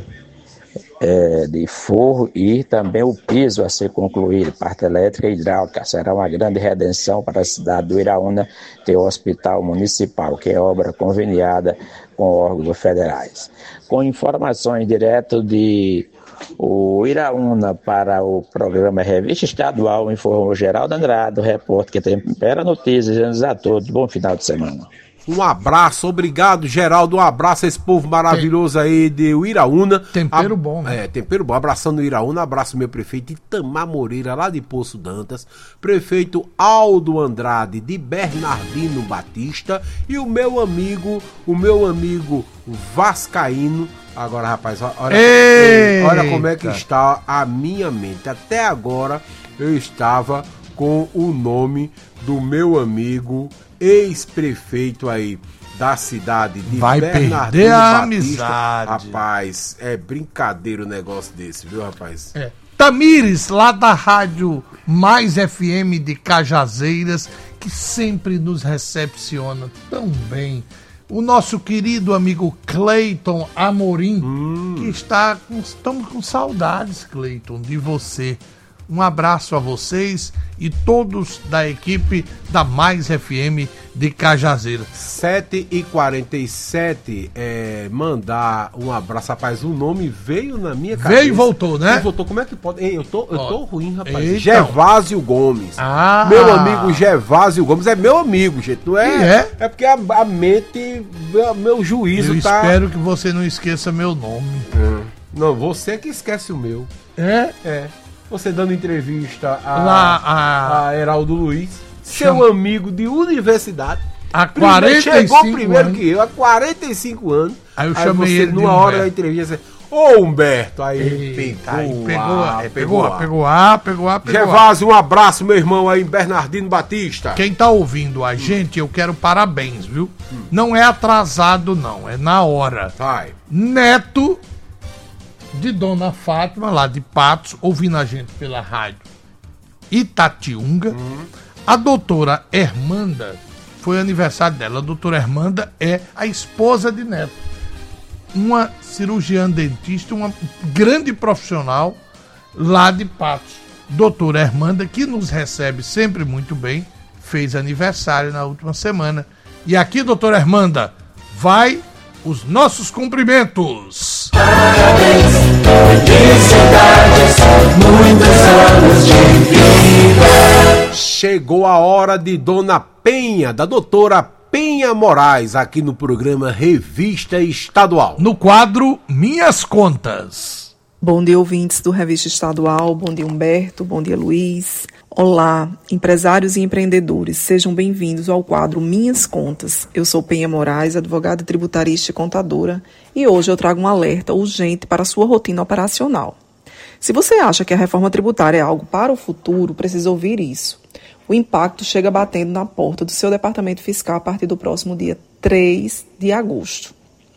Speaker 17: é, de forro e também o piso a ser concluído, parte elétrica e hidráulica. Será uma grande redenção para a cidade do Iraúna ter o hospital municipal, que é obra conveniada com órgãos federais. Com informações direto de o Iraúna para o programa Revista Estadual, informou Geraldo Andrade, o repórter que tempera notícias a todos. Bom final de semana.
Speaker 4: Um abraço, obrigado, Geraldo. Um abraço a esse povo maravilhoso aí de Uiraúna.
Speaker 1: Tempero a... bom, né?
Speaker 4: É, tempero bom. Abraçando o Uiraúna, abraço meu prefeito Itamar Moreira, lá de Poço Dantas. Prefeito Aldo Andrade, de Bernardino Batista. E o meu amigo, o meu amigo Vascaíno. Agora, rapaz, olha, olha como é que está a minha mente. Até agora eu estava com o nome do meu amigo ex-prefeito aí da cidade de
Speaker 1: Vai
Speaker 4: Bernardino
Speaker 1: perder a
Speaker 4: Batista.
Speaker 1: amizade.
Speaker 4: Rapaz, é brincadeira o negócio desse, viu, rapaz?
Speaker 1: É. Tamires, lá da Rádio Mais F M de Cajazeiras, que sempre nos recepciona tão bem. O nosso querido amigo Cleiton Amorim, hum. que está com, estamos com saudades, Cleiton, de você. Um abraço a vocês e todos da equipe da Mais F M de Cajazeira.
Speaker 4: sete e quarenta e sete, é, mandar um abraço, rapaz, o nome veio na minha cabeça.
Speaker 1: Veio e voltou, né?
Speaker 4: E voltou, como é que pode? Ei, eu tô, eu tô ruim, rapaz.
Speaker 1: Então.
Speaker 4: Gervásio Gomes.
Speaker 1: Ah.
Speaker 4: Meu amigo Gervásio Gomes, é meu amigo, gente, não é?
Speaker 1: E é?
Speaker 4: É porque a, a mente, meu juízo
Speaker 1: Eu
Speaker 4: tá...
Speaker 1: espero que você não esqueça meu nome.
Speaker 4: Hum. Não, você que esquece o meu.
Speaker 1: É?
Speaker 4: É. Você dando entrevista a,
Speaker 1: Lá, a...
Speaker 4: a Heraldo Luiz,
Speaker 1: Chama...
Speaker 4: seu amigo de universidade.
Speaker 1: Há quarenta e cinco
Speaker 4: chegou primeiro
Speaker 1: anos.
Speaker 4: que eu, há quarenta e cinco anos.
Speaker 1: Aí eu
Speaker 4: aí
Speaker 1: chamei
Speaker 4: você,
Speaker 1: ele de
Speaker 4: numa hora
Speaker 1: Humberto.
Speaker 4: da entrevista, ô Humberto, aí
Speaker 1: Eita,
Speaker 4: pegou,
Speaker 1: aí pegou,
Speaker 4: a,
Speaker 1: é, pegou, a, pegou a, pegou a, pegou a.
Speaker 4: Gervásio, um abraço, meu irmão aí, Bernardino Batista.
Speaker 1: Quem tá ouvindo a gente, eu quero parabéns, viu? Hum. Não é atrasado, não, é na hora.
Speaker 4: Vai.
Speaker 1: Neto de Dona Fátima, lá de Patos, ouvindo a gente pela rádio Itatiunga. Hum. A doutora Hermanda, foi aniversário dela. A doutora Hermanda é a esposa de Neto. Uma cirurgiã dentista, uma grande profissional lá de Patos. Doutora Hermanda, que nos recebe sempre muito bem, fez aniversário na última semana. E aqui, doutora Hermanda, vai os nossos cumprimentos.
Speaker 18: Parabéns, felicidades, muitos anos de vida.
Speaker 4: Chegou a hora de Dona Penha, da doutora Penha Moraes, aqui no programa Revista Estadual.
Speaker 1: No quadro Minhas Contas.
Speaker 19: Bom dia, ouvintes do Revista Estadual. Bom dia, Humberto. Bom dia, Luiz. Olá, empresários e empreendedores. Sejam bem-vindos ao quadro Minhas Contas. Eu sou Penha Moraes, advogada tributarista e contadora, e hoje eu trago um alerta urgente para a sua rotina operacional. Se você acha que a reforma tributária é algo para o futuro, precisa ouvir isso. O impacto chega batendo na porta do seu departamento fiscal a partir do próximo dia três de agosto.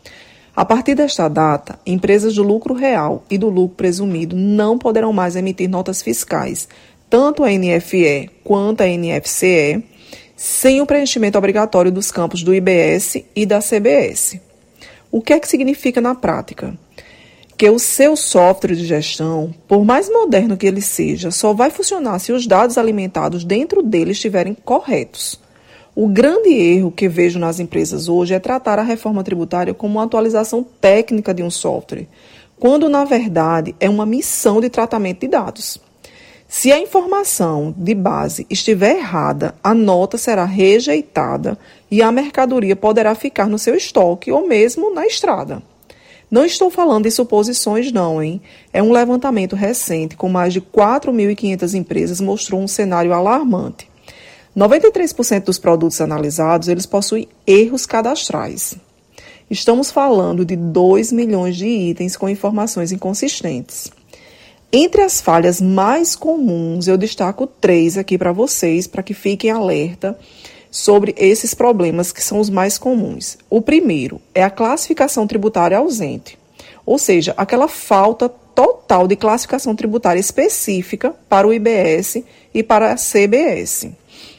Speaker 19: A partir desta data, empresas do lucro real e do lucro presumido não poderão mais emitir notas fiscais, tanto a N F E quanto a N F C E, sem o preenchimento obrigatório dos campos do I B S e da C B S. O que é que significa na prática? Que o seu software de gestão, por mais moderno que ele seja, só vai funcionar se os dados alimentados dentro dele estiverem corretos. O grande erro que vejo nas empresas hoje é tratar a reforma tributária como uma atualização técnica de um software, quando, na verdade, é uma missão de tratamento de dados. Se a informação de base estiver errada, a nota será rejeitada e a mercadoria poderá ficar no seu estoque ou mesmo na estrada. Não estou falando de suposições não, hein? É um levantamento recente com mais de quatro mil e quinhentas empresas mostrou um cenário alarmante. noventa e três por cento dos produtos analisados, eles possuem erros cadastrais. Estamos falando de dois milhões de itens com informações inconsistentes. Entre as falhas mais comuns, eu destaco três aqui para vocês, para que fiquem alerta sobre esses problemas que são os mais comuns. O primeiro é a classificação tributária ausente, ou seja, aquela falta total de classificação tributária específica para o I B S e para a C B S.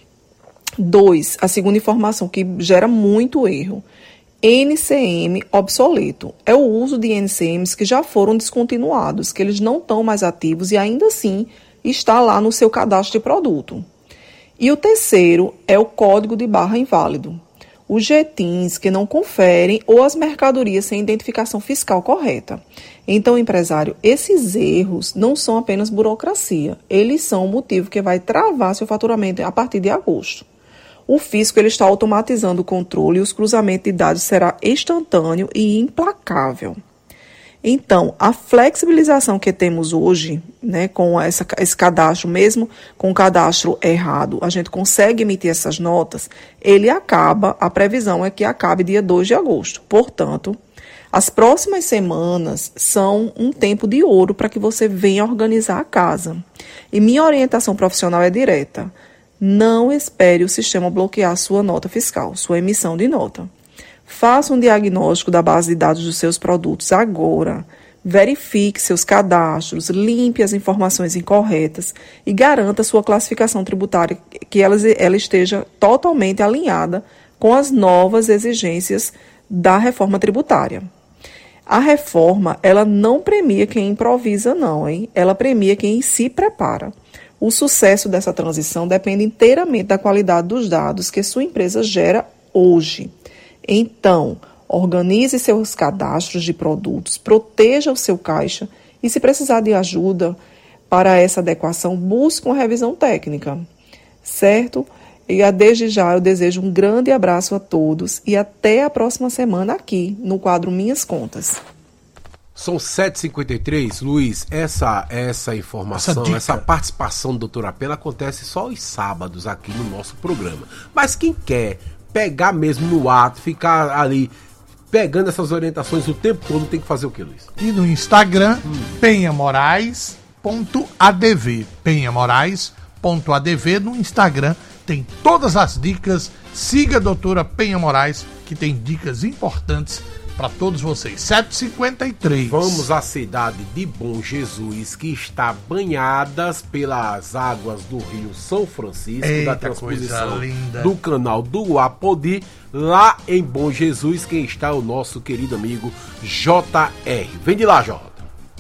Speaker 19: Dois, a segunda informação que gera muito erro, N C M obsoleto. É o uso de N C Ms que já foram descontinuados, que eles não estão mais ativos e ainda assim está lá no seu cadastro de produto. E o terceiro é o código de barra inválido. Os jetins que não conferem ou as mercadorias sem identificação fiscal correta. Então, empresário, esses erros não são apenas burocracia, eles são o motivo que vai travar seu faturamento a partir de agosto. O fisco ele está automatizando o controle e os cruzamentos de dados será instantâneo e implacável. Então, a flexibilização que temos hoje, né, com essa, esse cadastro, mesmo com o cadastro errado, a gente consegue emitir essas notas, ele acaba, a previsão é que acabe dia dois de agosto. Portanto, as próximas semanas são um tempo de ouro para que você venha organizar a casa. E minha orientação profissional é direta. Não espere o sistema bloquear sua nota fiscal, sua emissão de nota. Faça um diagnóstico da base de dados dos seus produtos agora. Verifique seus cadastros, limpe as informações incorretas e garanta sua classificação tributária, que ela, ela esteja totalmente alinhada com as novas exigências da reforma tributária. A reforma, ela não premia quem improvisa, não, hein? Ela premia quem se prepara. O sucesso dessa transição depende inteiramente da qualidade dos dados que sua empresa gera hoje. Então, organize seus cadastros de produtos, proteja o seu caixa e, se precisar de ajuda para essa adequação, busque uma revisão técnica, certo? E desde já eu desejo um grande abraço a todos e até a próxima semana aqui no quadro Minhas Contas.
Speaker 4: São sete e cinquenta e três, Luiz, essa, essa informação, essa, essa participação do doutor Pena acontece só aos sábados aqui no nosso programa. Mas quem quer pegar mesmo no ato, ficar ali pegando essas orientações o tempo todo, tem que fazer o que, Luiz?
Speaker 1: E no Instagram, hum. penha moraes ponto a d v, penha moraes ponto a d v no Instagram tem todas as dicas. Siga a doutora Penha Moraes, que tem dicas importantes para todos vocês. sete e cinquenta e três.
Speaker 4: Vamos à cidade de Bom Jesus, que está banhada pelas águas do Rio São Francisco. Eita, da transposição do canal do Apodi. Lá em Bom Jesus, quem está é o nosso querido amigo J R. Vem de lá, J.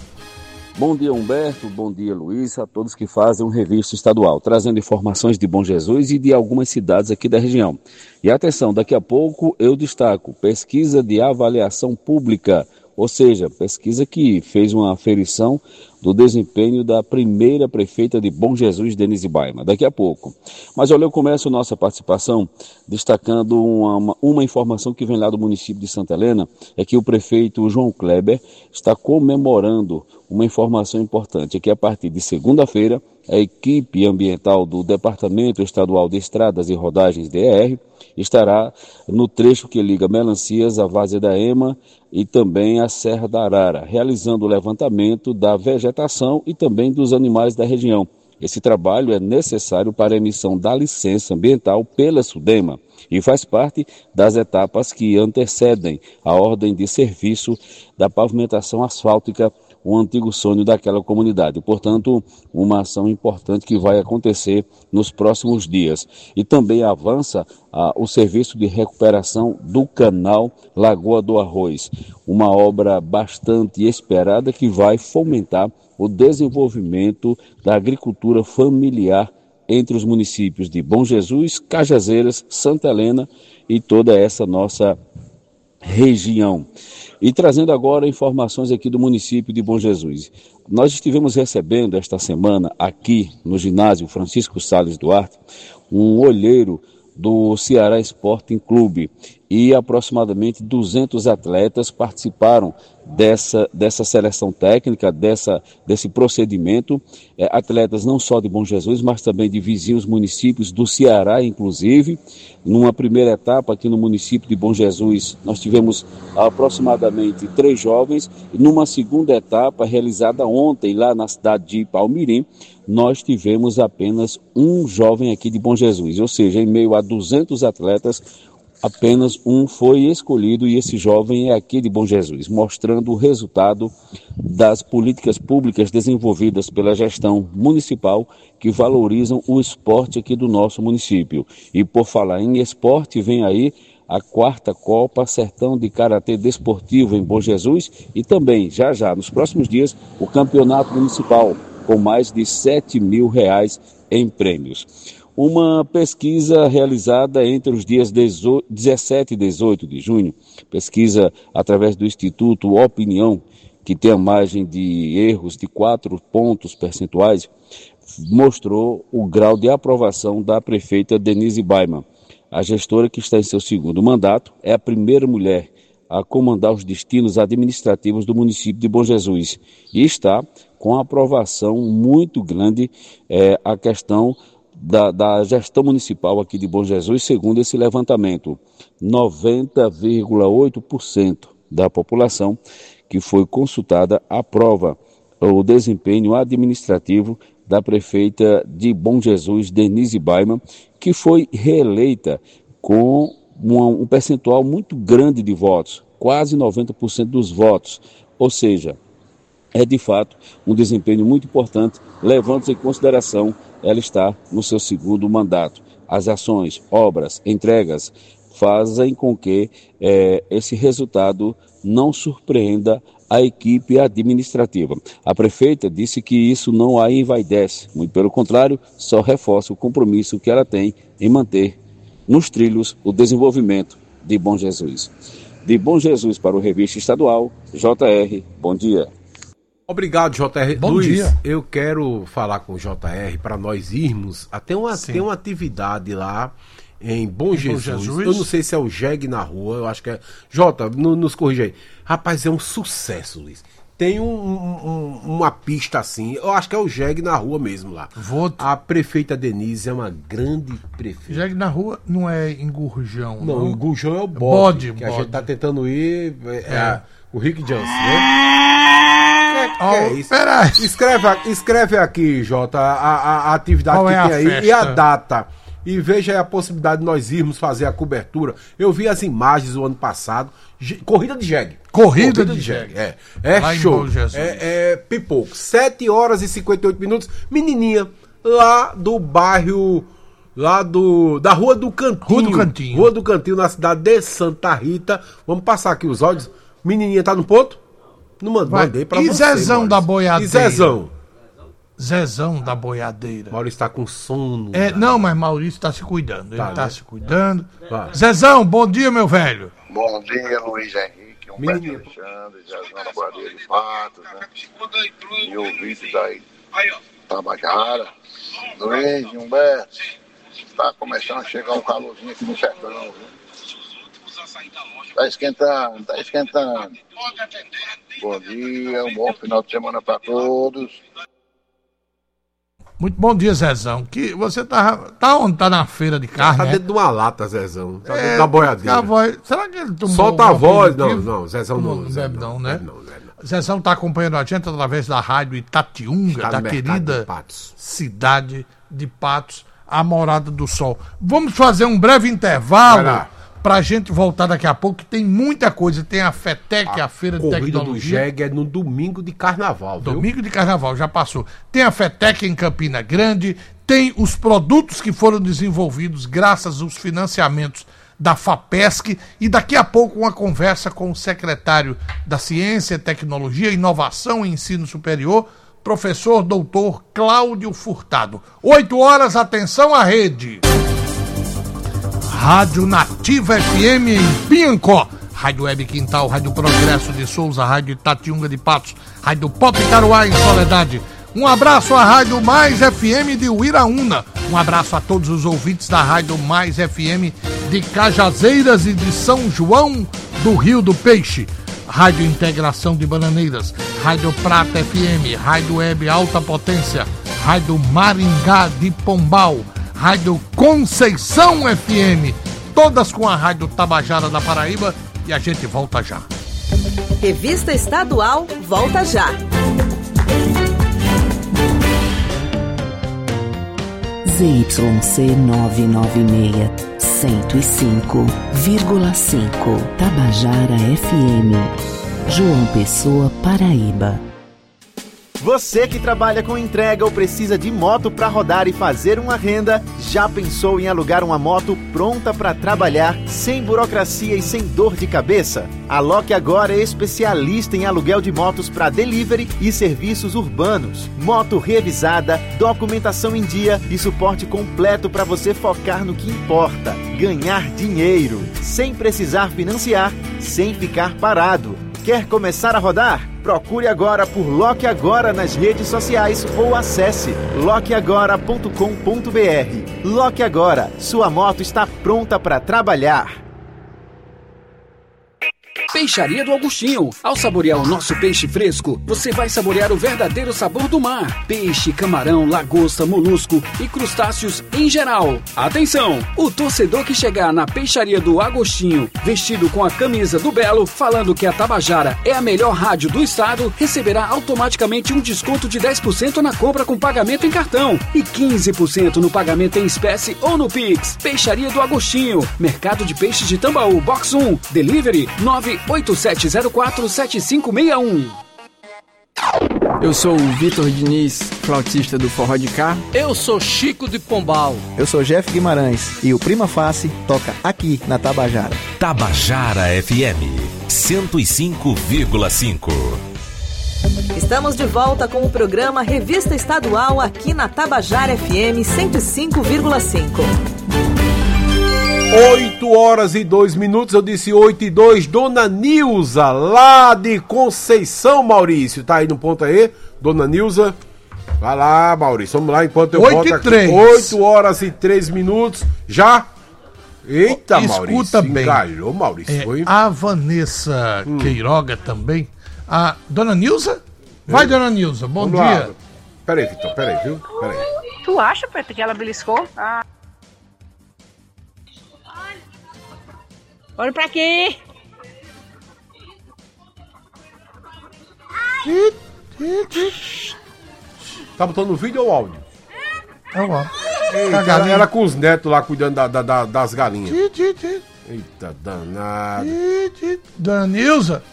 Speaker 20: Bom dia, Humberto, bom dia, Luiz, a todos que fazem um Revista Estadual, trazendo informações de Bom Jesus e de algumas cidades aqui da região. E atenção, daqui a pouco eu destaco pesquisa de avaliação pública, ou seja, pesquisa que fez uma aferição do desempenho da primeira prefeita de Bom Jesus, Denise Baima, daqui a pouco. Mas olha, eu começo nossa participação destacando uma, uma, uma informação que vem lá do município de Santa Helena, é que o prefeito João Kleber está comemorando uma informação importante, é que a partir de segunda-feira, a equipe ambiental do Departamento Estadual de Estradas e Rodagens D E R estará no trecho que liga Melancias à Várzea da Ema e também a Serra da Arara, realizando o levantamento da vegetação e também dos animais da região. Esse trabalho é necessário para a emissão da licença ambiental pela SUDEMA e faz parte das etapas que antecedem a ordem de serviço da pavimentação asfáltica, um antigo sonho daquela comunidade. Portanto, uma ação importante que vai acontecer nos próximos dias. E também avança ah, o serviço de recuperação do canal Lagoa do Arroz, uma obra bastante esperada que vai fomentar o desenvolvimento da agricultura familiar entre os municípios de Bom Jesus, Cajazeiras, Santa Helena e toda essa nossa região. E trazendo agora informações aqui do município de Bom Jesus. Nós estivemos recebendo esta semana aqui no ginásio Francisco Salles Duarte um olheiro do Ceará Sporting Clube e aproximadamente duzentos atletas participaram dessa, dessa seleção técnica, dessa, desse procedimento, é, atletas não só de Bom Jesus, mas também de vizinhos municípios do Ceará, inclusive. Numa primeira etapa aqui no município de Bom Jesus, nós tivemos aproximadamente três jovens, e numa segunda etapa, realizada ontem lá na cidade de Palmirim, nós tivemos apenas um jovem aqui de Bom Jesus, ou seja, em meio a duzentos atletas, apenas um foi escolhido e esse jovem é aqui de Bom Jesus, mostrando o resultado das políticas públicas desenvolvidas pela gestão municipal que valorizam o esporte aqui do nosso município. E por falar em esporte, vem aí a quarta Copa Sertão de Karatê Desportivo em Bom Jesus e também, já já, nos próximos dias, o campeonato municipal com mais de sete mil reais em prêmios. Uma pesquisa realizada entre os dias dezessete e dezoito de junho, pesquisa através do Instituto Opinião, que tem a margem de erros de quatro pontos percentuais, mostrou o grau de aprovação da prefeita Denise Baima. A gestora, que está em seu segundo mandato, é a primeira mulher a comandar os destinos administrativos do município de Bom Jesus e está com a aprovação muito grande é, a questão Da, da gestão municipal aqui de Bom Jesus, segundo esse levantamento. noventa vírgula oito por cento da população que foi consultada aprova o desempenho administrativo da prefeita de Bom Jesus, Denise Baima, que foi reeleita com uma, um percentual muito grande de votos, quase noventa por cento dos votos, ou seja, é de fato um desempenho muito importante, levando-se em consideração ela está no seu segundo mandato. As ações, obras, entregas fazem com que é, esse resultado não surpreenda a equipe administrativa. A prefeita disse que isso não a envaidece, muito pelo contrário, só reforça o compromisso que ela tem em manter nos trilhos o desenvolvimento de Bom Jesus. De Bom Jesus para o Revista Estadual, J R, bom dia.
Speaker 4: Obrigado, J R.
Speaker 1: Bom
Speaker 4: Luiz,
Speaker 1: dia.
Speaker 4: eu quero falar com o J R para nós irmos até uma, tem uma atividade lá em Bom,
Speaker 1: Em
Speaker 4: Jesus.
Speaker 1: Bom Jesus.
Speaker 4: Eu não sei se é o Jegue na rua, eu acho que é. Jota, no, nos corrija aí. Rapaz, é um sucesso, Luiz. Tem um, um, uma pista assim, eu acho que é o Jegue na rua mesmo lá.
Speaker 1: Vou...
Speaker 4: A prefeita Denise é uma grande prefeita.
Speaker 1: Jegue na rua não é em Gurjão.
Speaker 4: Não,
Speaker 1: não.
Speaker 4: em Gurjão é o
Speaker 1: bode.
Speaker 4: bode, que
Speaker 1: bode.
Speaker 4: a gente tá tentando ir. É,
Speaker 1: É.
Speaker 4: é o Rick Johnson, né? Que, que
Speaker 1: Oh,
Speaker 4: é isso?
Speaker 1: peraí.
Speaker 4: Escreve, a- escreve aqui, Jota, a, a, a atividade
Speaker 1: Qual
Speaker 4: que
Speaker 1: é
Speaker 4: tem
Speaker 1: a
Speaker 4: aí
Speaker 1: festa?
Speaker 4: e a data. E veja aí a possibilidade de nós irmos fazer a cobertura. Eu vi as imagens do ano passado. Je- Corrida de jegue.
Speaker 1: Corrida de jegue.
Speaker 4: É, é
Speaker 1: Lá em
Speaker 4: show.
Speaker 1: Bom Jesus.
Speaker 4: É, é pipoco. sete horas e cinquenta e oito minutos. Menininha, lá do bairro. Lá do. Da Rua do Cantinho.
Speaker 1: Rua do Cantinho.
Speaker 4: Rua do Cantinho, na cidade de Santa Rita. Vamos passar aqui os áudios. Menininha tá no ponto? Não mandei,
Speaker 1: Vai.
Speaker 4: mandei pra
Speaker 1: E
Speaker 4: você.
Speaker 1: Zezão
Speaker 4: Maurício.
Speaker 1: da boiadeira?
Speaker 4: E Zezão?
Speaker 1: Zezão da boiadeira.
Speaker 4: Maurício tá com sono.
Speaker 1: É, não, mas Maurício tá se cuidando.
Speaker 4: Tá,
Speaker 1: Ele tá
Speaker 4: né?
Speaker 1: se cuidando.
Speaker 4: Vai.
Speaker 1: Zezão, bom dia, meu velho.
Speaker 21: Bom dia, Luiz Henrique, Humberto
Speaker 4: Menino.
Speaker 21: Alexandre, Jazão da Boadeira de Patos, né? E ouvintes aí, Tabajara. Luiz e Humberto, tá começando a chegar um calorzinho aqui no sertão, viu? Tá esquentando, tá esquentando. Bom dia, um bom final de semana pra todos.
Speaker 1: Muito bom dia, Zezão. Que você tá, tá onde? Tá na feira de carne,
Speaker 4: Tá
Speaker 1: né?
Speaker 4: dentro de uma lata, Zezão. Tá
Speaker 1: É,
Speaker 4: dentro da boiadeira.
Speaker 1: a voz- será que ele tomou
Speaker 4: Solta a
Speaker 1: algum
Speaker 4: voz. Não,
Speaker 1: aperitivo?
Speaker 4: não, Zezão
Speaker 1: Não,
Speaker 4: não.
Speaker 1: não
Speaker 4: Zé
Speaker 1: deve não, né?
Speaker 4: deve não, Zé não.
Speaker 1: Zezão está acompanhando a gente através da rádio Itatiunga,
Speaker 4: Está
Speaker 1: da
Speaker 4: no mercado
Speaker 1: querida
Speaker 4: de Patos.
Speaker 1: cidade de Patos, a Morada do Sol. Vamos fazer um breve
Speaker 4: Vai
Speaker 1: intervalo
Speaker 4: lá.
Speaker 1: pra gente voltar daqui a pouco, que tem muita coisa. Tem a FETEC, a, Feira de
Speaker 4: Corrida do
Speaker 1: Tecnologia.
Speaker 4: jegue é no domingo de carnaval, viu?
Speaker 1: Domingo de Carnaval, já passou. Tem a FETEC em Campina Grande, tem os produtos que foram desenvolvidos graças aos financiamentos da FAPESC e daqui a pouco uma conversa com o secretário da Ciência, Tecnologia, Inovação e Ensino Superior, professor doutor Cláudio Furtado. Oito horas, atenção à rede. Rádio Nativa F M em Piancó, Rádio Web Quintal, Rádio Progresso de Souza, Rádio Itatiunga de Patos, Rádio Pop Caruá em Soledade. Um abraço à Rádio Mais F M de Uiraúna. Um abraço a todos os ouvintes da Rádio Mais F M de Cajazeiras e de São João do Rio do Peixe. Rádio Integração de Bananeiras, Rádio Prata F M, Rádio Web Alta Potência, Rádio Maringá de Pombal, Rádio Conceição F M, todas com a Rádio Tabajara da Paraíba, e a gente volta já.
Speaker 8: Revista Estadual volta já.
Speaker 22: Z Y C novecentos e noventa e seis, cento e cinco vírgula cinco, Tabajara F M, João Pessoa, Paraíba.
Speaker 23: Você que trabalha com entrega ou precisa de moto para rodar e fazer uma renda, já pensou em alugar uma moto pronta para trabalhar, sem burocracia e sem dor de cabeça? A Lock Agora é especialista em aluguel de motos para delivery e serviços urbanos. Moto revisada, documentação em dia e suporte completo para você focar no que importa: ganhar dinheiro, sem precisar financiar, sem ficar parado. Quer começar a rodar? Procure agora por Lock Agora nas redes sociais ou acesse lock agora ponto com ponto b r. Lock Agora, sua moto está pronta para trabalhar.
Speaker 24: Peixaria do Augustinho. Ao saborear o nosso peixe fresco, você vai saborear o verdadeiro sabor do mar. Peixe, camarão, lagosta, molusco e crustáceos em geral. Atenção! O torcedor que chegar na Peixaria do Agostinho, vestido com a camisa do Belo, falando que a Tabajara é a melhor rádio do estado, receberá automaticamente um desconto de dez por cento na compra com pagamento em cartão e quinze por cento no pagamento em espécie ou no Pix. Peixaria do Agostinho. Mercado de Peixes de Tambaú, Box um. Delivery nove oito sete zero quatro sete cinco seis um.
Speaker 25: Eu sou o Vitor Diniz, flautista do Forró de Cá.
Speaker 26: Eu sou Chico de Pombal.
Speaker 27: Eu sou Jeff Guimarães e o Prima Face toca aqui na Tabajara.
Speaker 9: Tabajara F M cento e cinco vírgula cinco.
Speaker 8: Estamos de volta com o programa Revista Estadual aqui na Tabajara F M cento e cinco vírgula cinco.
Speaker 4: oito horas e dois minutos, eu disse oito e dois. Dona Nilza, lá de Conceição, Maurício. Tá aí no ponto aí, Dona Nilza? Vai lá, Maurício, vamos lá enquanto eu boto aqui. oito horas e três minutos. Já? Eita,
Speaker 1: Escuta
Speaker 4: Maurício.
Speaker 1: Escuta bem.
Speaker 4: Engalhou, Maurício.
Speaker 1: É,
Speaker 4: foi?
Speaker 1: A Vanessa hum. Queiroga também. A Dona Nilza? Vai, é. Dona Nilza, bom vamos dia. Lá.
Speaker 4: Peraí, Vitor, peraí, viu? Peraí.
Speaker 3: Tu acha, Pedro, que ela beliscou? Ah. Olha pra aqui!
Speaker 4: Tá botando vídeo ou áudio?
Speaker 1: É o áudio.
Speaker 4: Eita, ela, ela com os netos lá cuidando da, da, da, das galinhas. Eita, danado.
Speaker 1: Dona Nilza?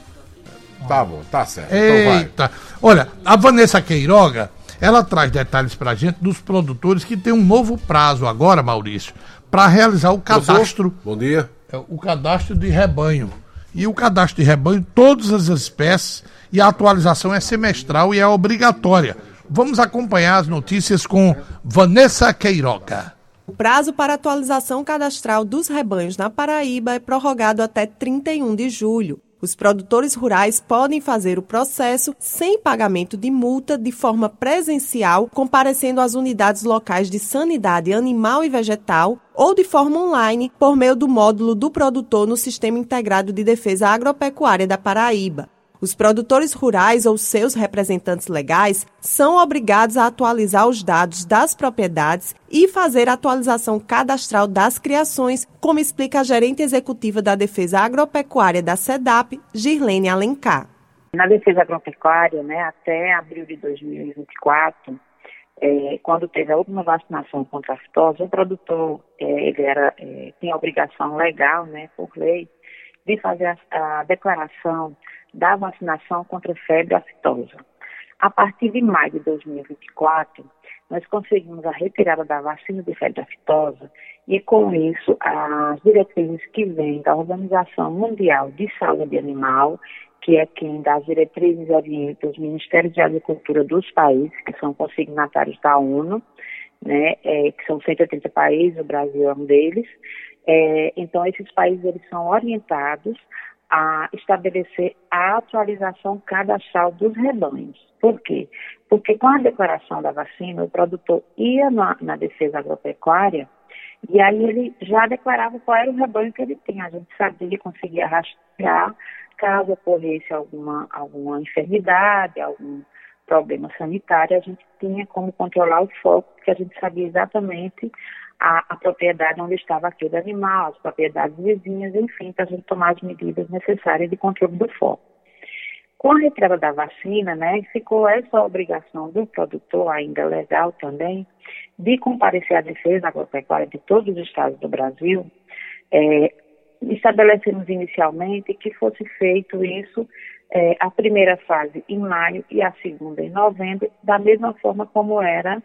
Speaker 4: Tá bom, tá certo.
Speaker 1: Eita.
Speaker 4: Então vai.
Speaker 1: Olha, a Vanessa Queiroga, ela traz detalhes pra gente dos produtores que tem um novo prazo agora, Maurício, para realizar o cadastro.
Speaker 4: Bom dia.
Speaker 1: O cadastro de rebanho. E o cadastro de rebanho, todas as espécies, e a atualização é semestral e é obrigatória. Vamos acompanhar as notícias com Vanessa Queiroga.
Speaker 2: O prazo para atualização cadastral dos rebanhos na Paraíba é prorrogado até trinta e um de julho. Os produtores rurais podem fazer o processo sem pagamento de multa de forma presencial, comparecendo às unidades locais de sanidade animal e vegetal ou de forma online, por meio do módulo do produtor no Sistema Integrado de Defesa Agropecuária da Paraíba. Os produtores rurais ou seus representantes legais são obrigados a atualizar os dados das propriedades e fazer a atualização cadastral das criações, como explica a gerente executiva da Defesa Agropecuária da SEDAP, Girlene Alencar.
Speaker 5: Na Defesa Agropecuária, né, até abril de dois mil e vinte e quatro, é, quando teve a última vacinação contra a aftosa, o produtor é, ele era, é, tinha a obrigação legal, né, por lei, de fazer a, a declaração da vacinação contra a febre aftosa. A partir de maio de dois mil e vinte e quatro, nós conseguimos a retirada da vacina de febre aftosa e, com isso, as diretrizes que vêm da Organização Mundial de Saúde Animal, que é quem dá as diretrizes e orienta os Ministérios de Agricultura dos países, que são consignatários da ONU, né, é, que são cento e oitenta países, o Brasil é um deles. É, então, esses países eles são orientados a estabelecer a atualização cadastral dos rebanhos. Por quê? Porque com a declaração da vacina, o produtor ia na, na defesa agropecuária e aí ele já declarava qual era o rebanho que ele tinha. A gente sabia, conseguia rastrear caso ocorresse alguma, alguma enfermidade, algum problema sanitário, a gente tinha como controlar o foco, porque a gente sabia exatamente A, a propriedade onde estava aquele animal, as propriedades vizinhas, enfim, para a gente tomar as medidas necessárias de controle do foco. Com a retirada da vacina, né, ficou essa obrigação do produtor, ainda legal também, de comparecer à defesa agropecuária de todos os estados do Brasil. É, estabelecemos inicialmente que fosse feito isso, é, a primeira fase em maio e a segunda em novembro, da mesma forma como era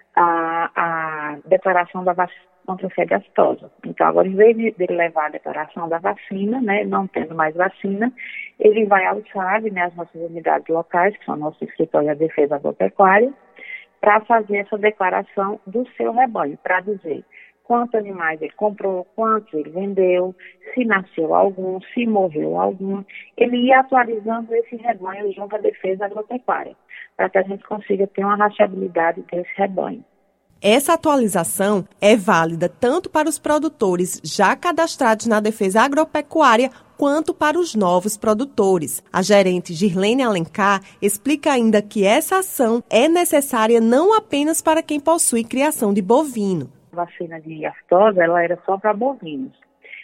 Speaker 5: A, a declaração da vacina contra a febre aftosa. Então, agora, em vez de, de levar a declaração da vacina, né, não tendo mais vacina, ele vai ao S A V, né, as nossas unidades locais, que são nosso escritório de defesa agropecuária, para fazer essa declaração do seu rebanho, para dizer quantos animais ele comprou, quantos ele vendeu, se nasceu algum, se morreu algum. Ele ia atualizando esse rebanho junto à defesa agropecuária, para que a gente consiga ter uma rastreabilidade desse rebanho.
Speaker 2: Essa atualização é válida tanto para os produtores já cadastrados na defesa agropecuária quanto para os novos produtores. A gerente Girlene Alencar explica ainda que essa ação é necessária não apenas para quem possui criação de bovino.
Speaker 5: A vacina de aftosa ela era só para bovinos,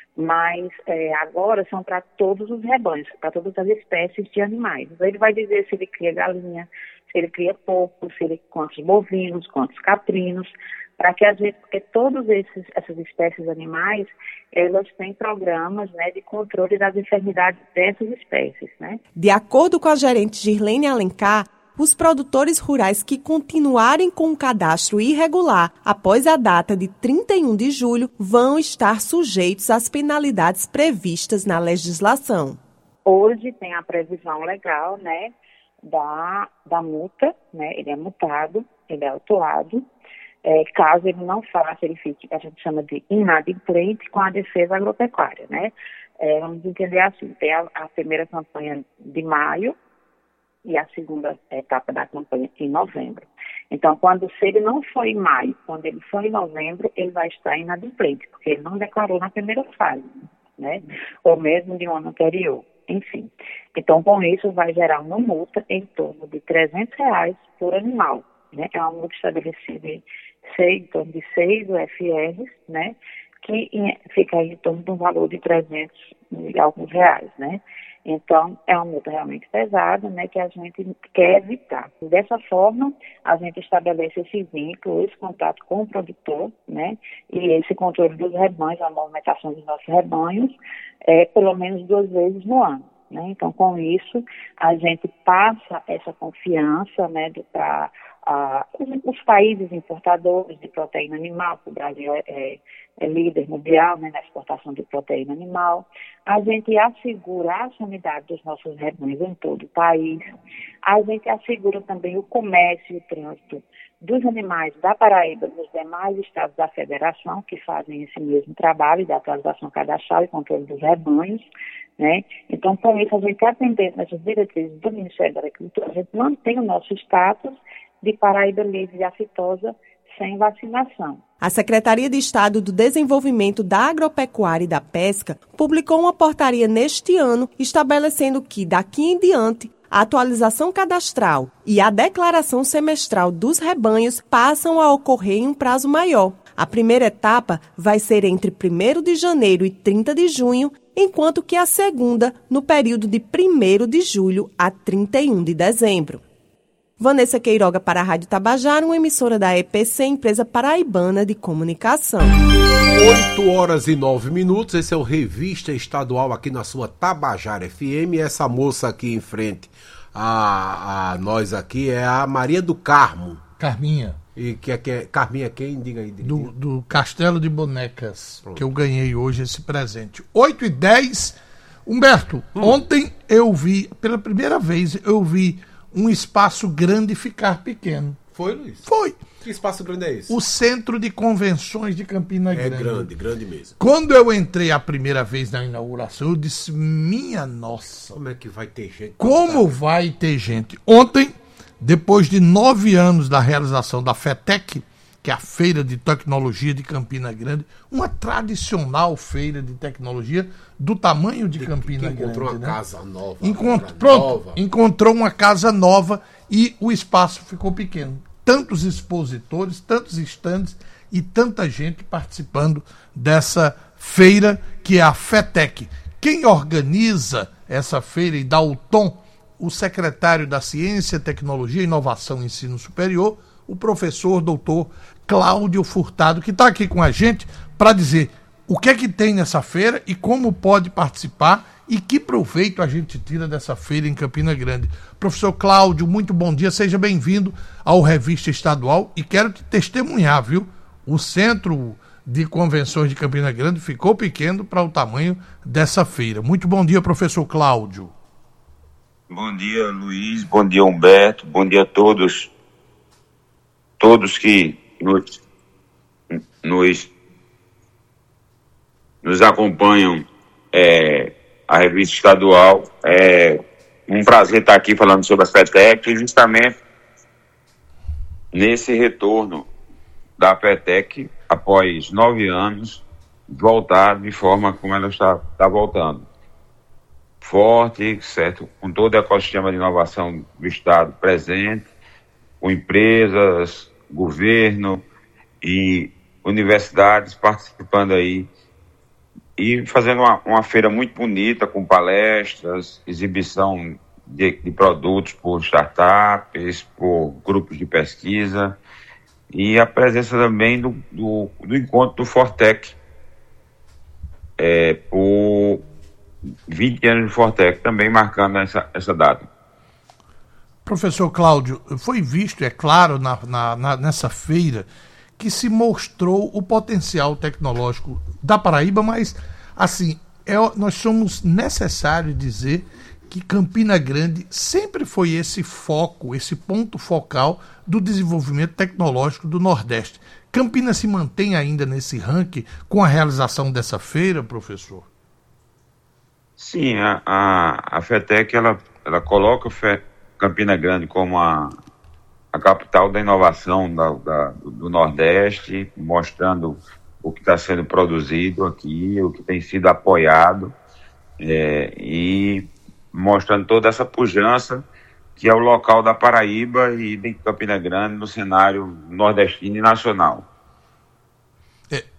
Speaker 5: mas é, agora são para todos os rebanhos, para todas as espécies de animais. Ele vai dizer se ele cria galinha, se ele cria porco, se ele quantos bovinos, quantos caprinos, para que a gente, porque todas essas espécies animais, elas têm programas, né, de controle das enfermidades dessas espécies, né?
Speaker 2: De acordo com a gerente Girlene Alencar, os produtores rurais que continuarem com o cadastro irregular após a data de trinta e um de julho vão estar sujeitos às penalidades previstas na legislação.
Speaker 5: Hoje tem a previsão legal, né, da, da multa, né? Ele é multado, ele é autuado. É, caso ele não faça, ele fique, a gente chama de inadimplente com a defesa agropecuária, né? É, vamos entender assim, tem a, a primeira campanha de maio e a segunda etapa da campanha em novembro. Então, quando se ele não for em maio, quando ele for em novembro, ele vai estar inadimplente, porque ele não declarou na primeira fase, né? Ou mesmo de um ano anterior, enfim. Então, com isso, vai gerar uma multa em torno de trezentos reais por animal, né? É uma multa estabelecida em, seis, em torno de seis U F Rs, né? Que fica aí em torno de um valor de trezentos e alguns reais, né? Então, é uma multa realmente pesada, né, que a gente quer evitar. Dessa forma, a gente estabelece esse vínculo, esse contato com o produtor, né, e esse controle dos rebanhos, a movimentação dos nossos rebanhos, é, pelo menos duas vezes no ano, né. Então, com isso, a gente passa essa confiança, né, para uh, os países importadores de proteína animal, o Brasil é, é, é líder mundial, né, na exportação de proteína animal. A gente assegura a sanidade dos nossos rebanhos em todo o país. A gente assegura também o comércio e o trânsito dos animais da Paraíba nos demais estados da federação que fazem esse mesmo trabalho de atualização cadastral e controle dos rebanhos, né? Então, com isso, a gente atendendo essas diretrizes do Ministério da Agricultura, a gente mantém o nosso status de Paraíba livre de aftosa sem vacinação.
Speaker 2: A Secretaria de Estado do Desenvolvimento da Agropecuária e da Pesca publicou uma portaria neste ano estabelecendo que, daqui em diante, a atualização cadastral e a declaração semestral dos rebanhos passam a ocorrer em um prazo maior. A primeira etapa vai ser entre primeiro de janeiro e trinta de junho, enquanto que a segunda no período de primeiro de julho a trinta e um de dezembro. Vanessa Queiroga para a Rádio Tabajara, uma emissora da E P C, empresa paraibana de comunicação.
Speaker 4: oito horas e nove minutos, esse é o Revista Estadual aqui na sua Tabajara F M. Essa moça aqui em frente a, a nós aqui é a Maria do Carmo.
Speaker 1: Carminha.
Speaker 4: E que é, que é Carminha quem? Diga aí. Diga.
Speaker 1: Do, do Castelo de Bonecas, Pronto. Que eu ganhei hoje esse presente. oito e dez. Humberto, hum. ontem eu vi, pela primeira vez, eu vi um espaço grande ficar pequeno.
Speaker 4: Foi, Luiz?
Speaker 1: Foi.
Speaker 4: Que espaço grande é esse?
Speaker 1: O Centro de Convenções de Campina Grande.
Speaker 4: É grande, grande mesmo.
Speaker 1: Quando eu entrei a primeira vez na inauguração, eu disse, minha nossa.
Speaker 4: Como é que vai ter gente?
Speaker 1: Como vai ter gente? Ontem, depois de nove anos da realização da FETEC, que é a Feira de Tecnologia de Campina Grande, uma tradicional feira de tecnologia do tamanho de, de Campina Grande.
Speaker 4: Encontrou uma
Speaker 1: né?
Speaker 4: casa nova.
Speaker 1: Encont... Pronto,
Speaker 4: nova.
Speaker 1: Encontrou uma casa nova e o espaço ficou pequeno. Tantos expositores, tantos estandes e tanta gente participando dessa feira que é a FETEC. Quem organiza essa feira e dá o tom, o secretário da Ciência, Tecnologia, Inovação e Ensino Superior, o professor doutor Cláudio Furtado, que está aqui com a gente para dizer o que é que tem nessa feira e como pode participar e que proveito a gente tira dessa feira em Campina Grande. Professor Cláudio, muito bom dia, seja bem-vindo ao Revista Estadual e quero te testemunhar, viu? O Centro de Convenções de Campina Grande ficou pequeno para o tamanho dessa feira. Muito bom dia, professor Cláudio.
Speaker 6: Bom dia, Luiz, bom dia, Humberto, bom dia a todos, todos que nos, nos, nos acompanham é, a Revista Estadual. É um prazer estar aqui falando sobre a FETEC, justamente nesse retorno da FETEC, após nove anos, voltar de forma como ela está, está voltando. Forte, certo, com todo o ecossistema de inovação do Estado presente, com empresas, governo e universidades participando aí e fazendo uma, uma feira muito bonita, com palestras, exibição de, de produtos por startups, por grupos de pesquisa e a presença também do, do, do encontro do Fortec, é, por vinte anos de Fortec, também marcando essa, essa data.
Speaker 1: Professor Cláudio, foi visto, é claro, na, na, na, nessa feira, que se mostrou o potencial tecnológico da Paraíba, mas, assim, é, nós somos necessários dizer que Campina Grande sempre foi esse foco, esse ponto focal do desenvolvimento tecnológico do Nordeste. Campina se mantém ainda nesse ranking com a realização dessa feira, professor?
Speaker 6: Sim, a, a, a FETEC ela, ela coloca Fe, Campina Grande como a, a capital da inovação da, da, do Nordeste, mostrando o que está sendo produzido aqui, o que tem sido apoiado, é, e mostrando toda essa pujança que é o local da Paraíba e de Campina Grande no cenário nordestino e nacional.
Speaker 1: É,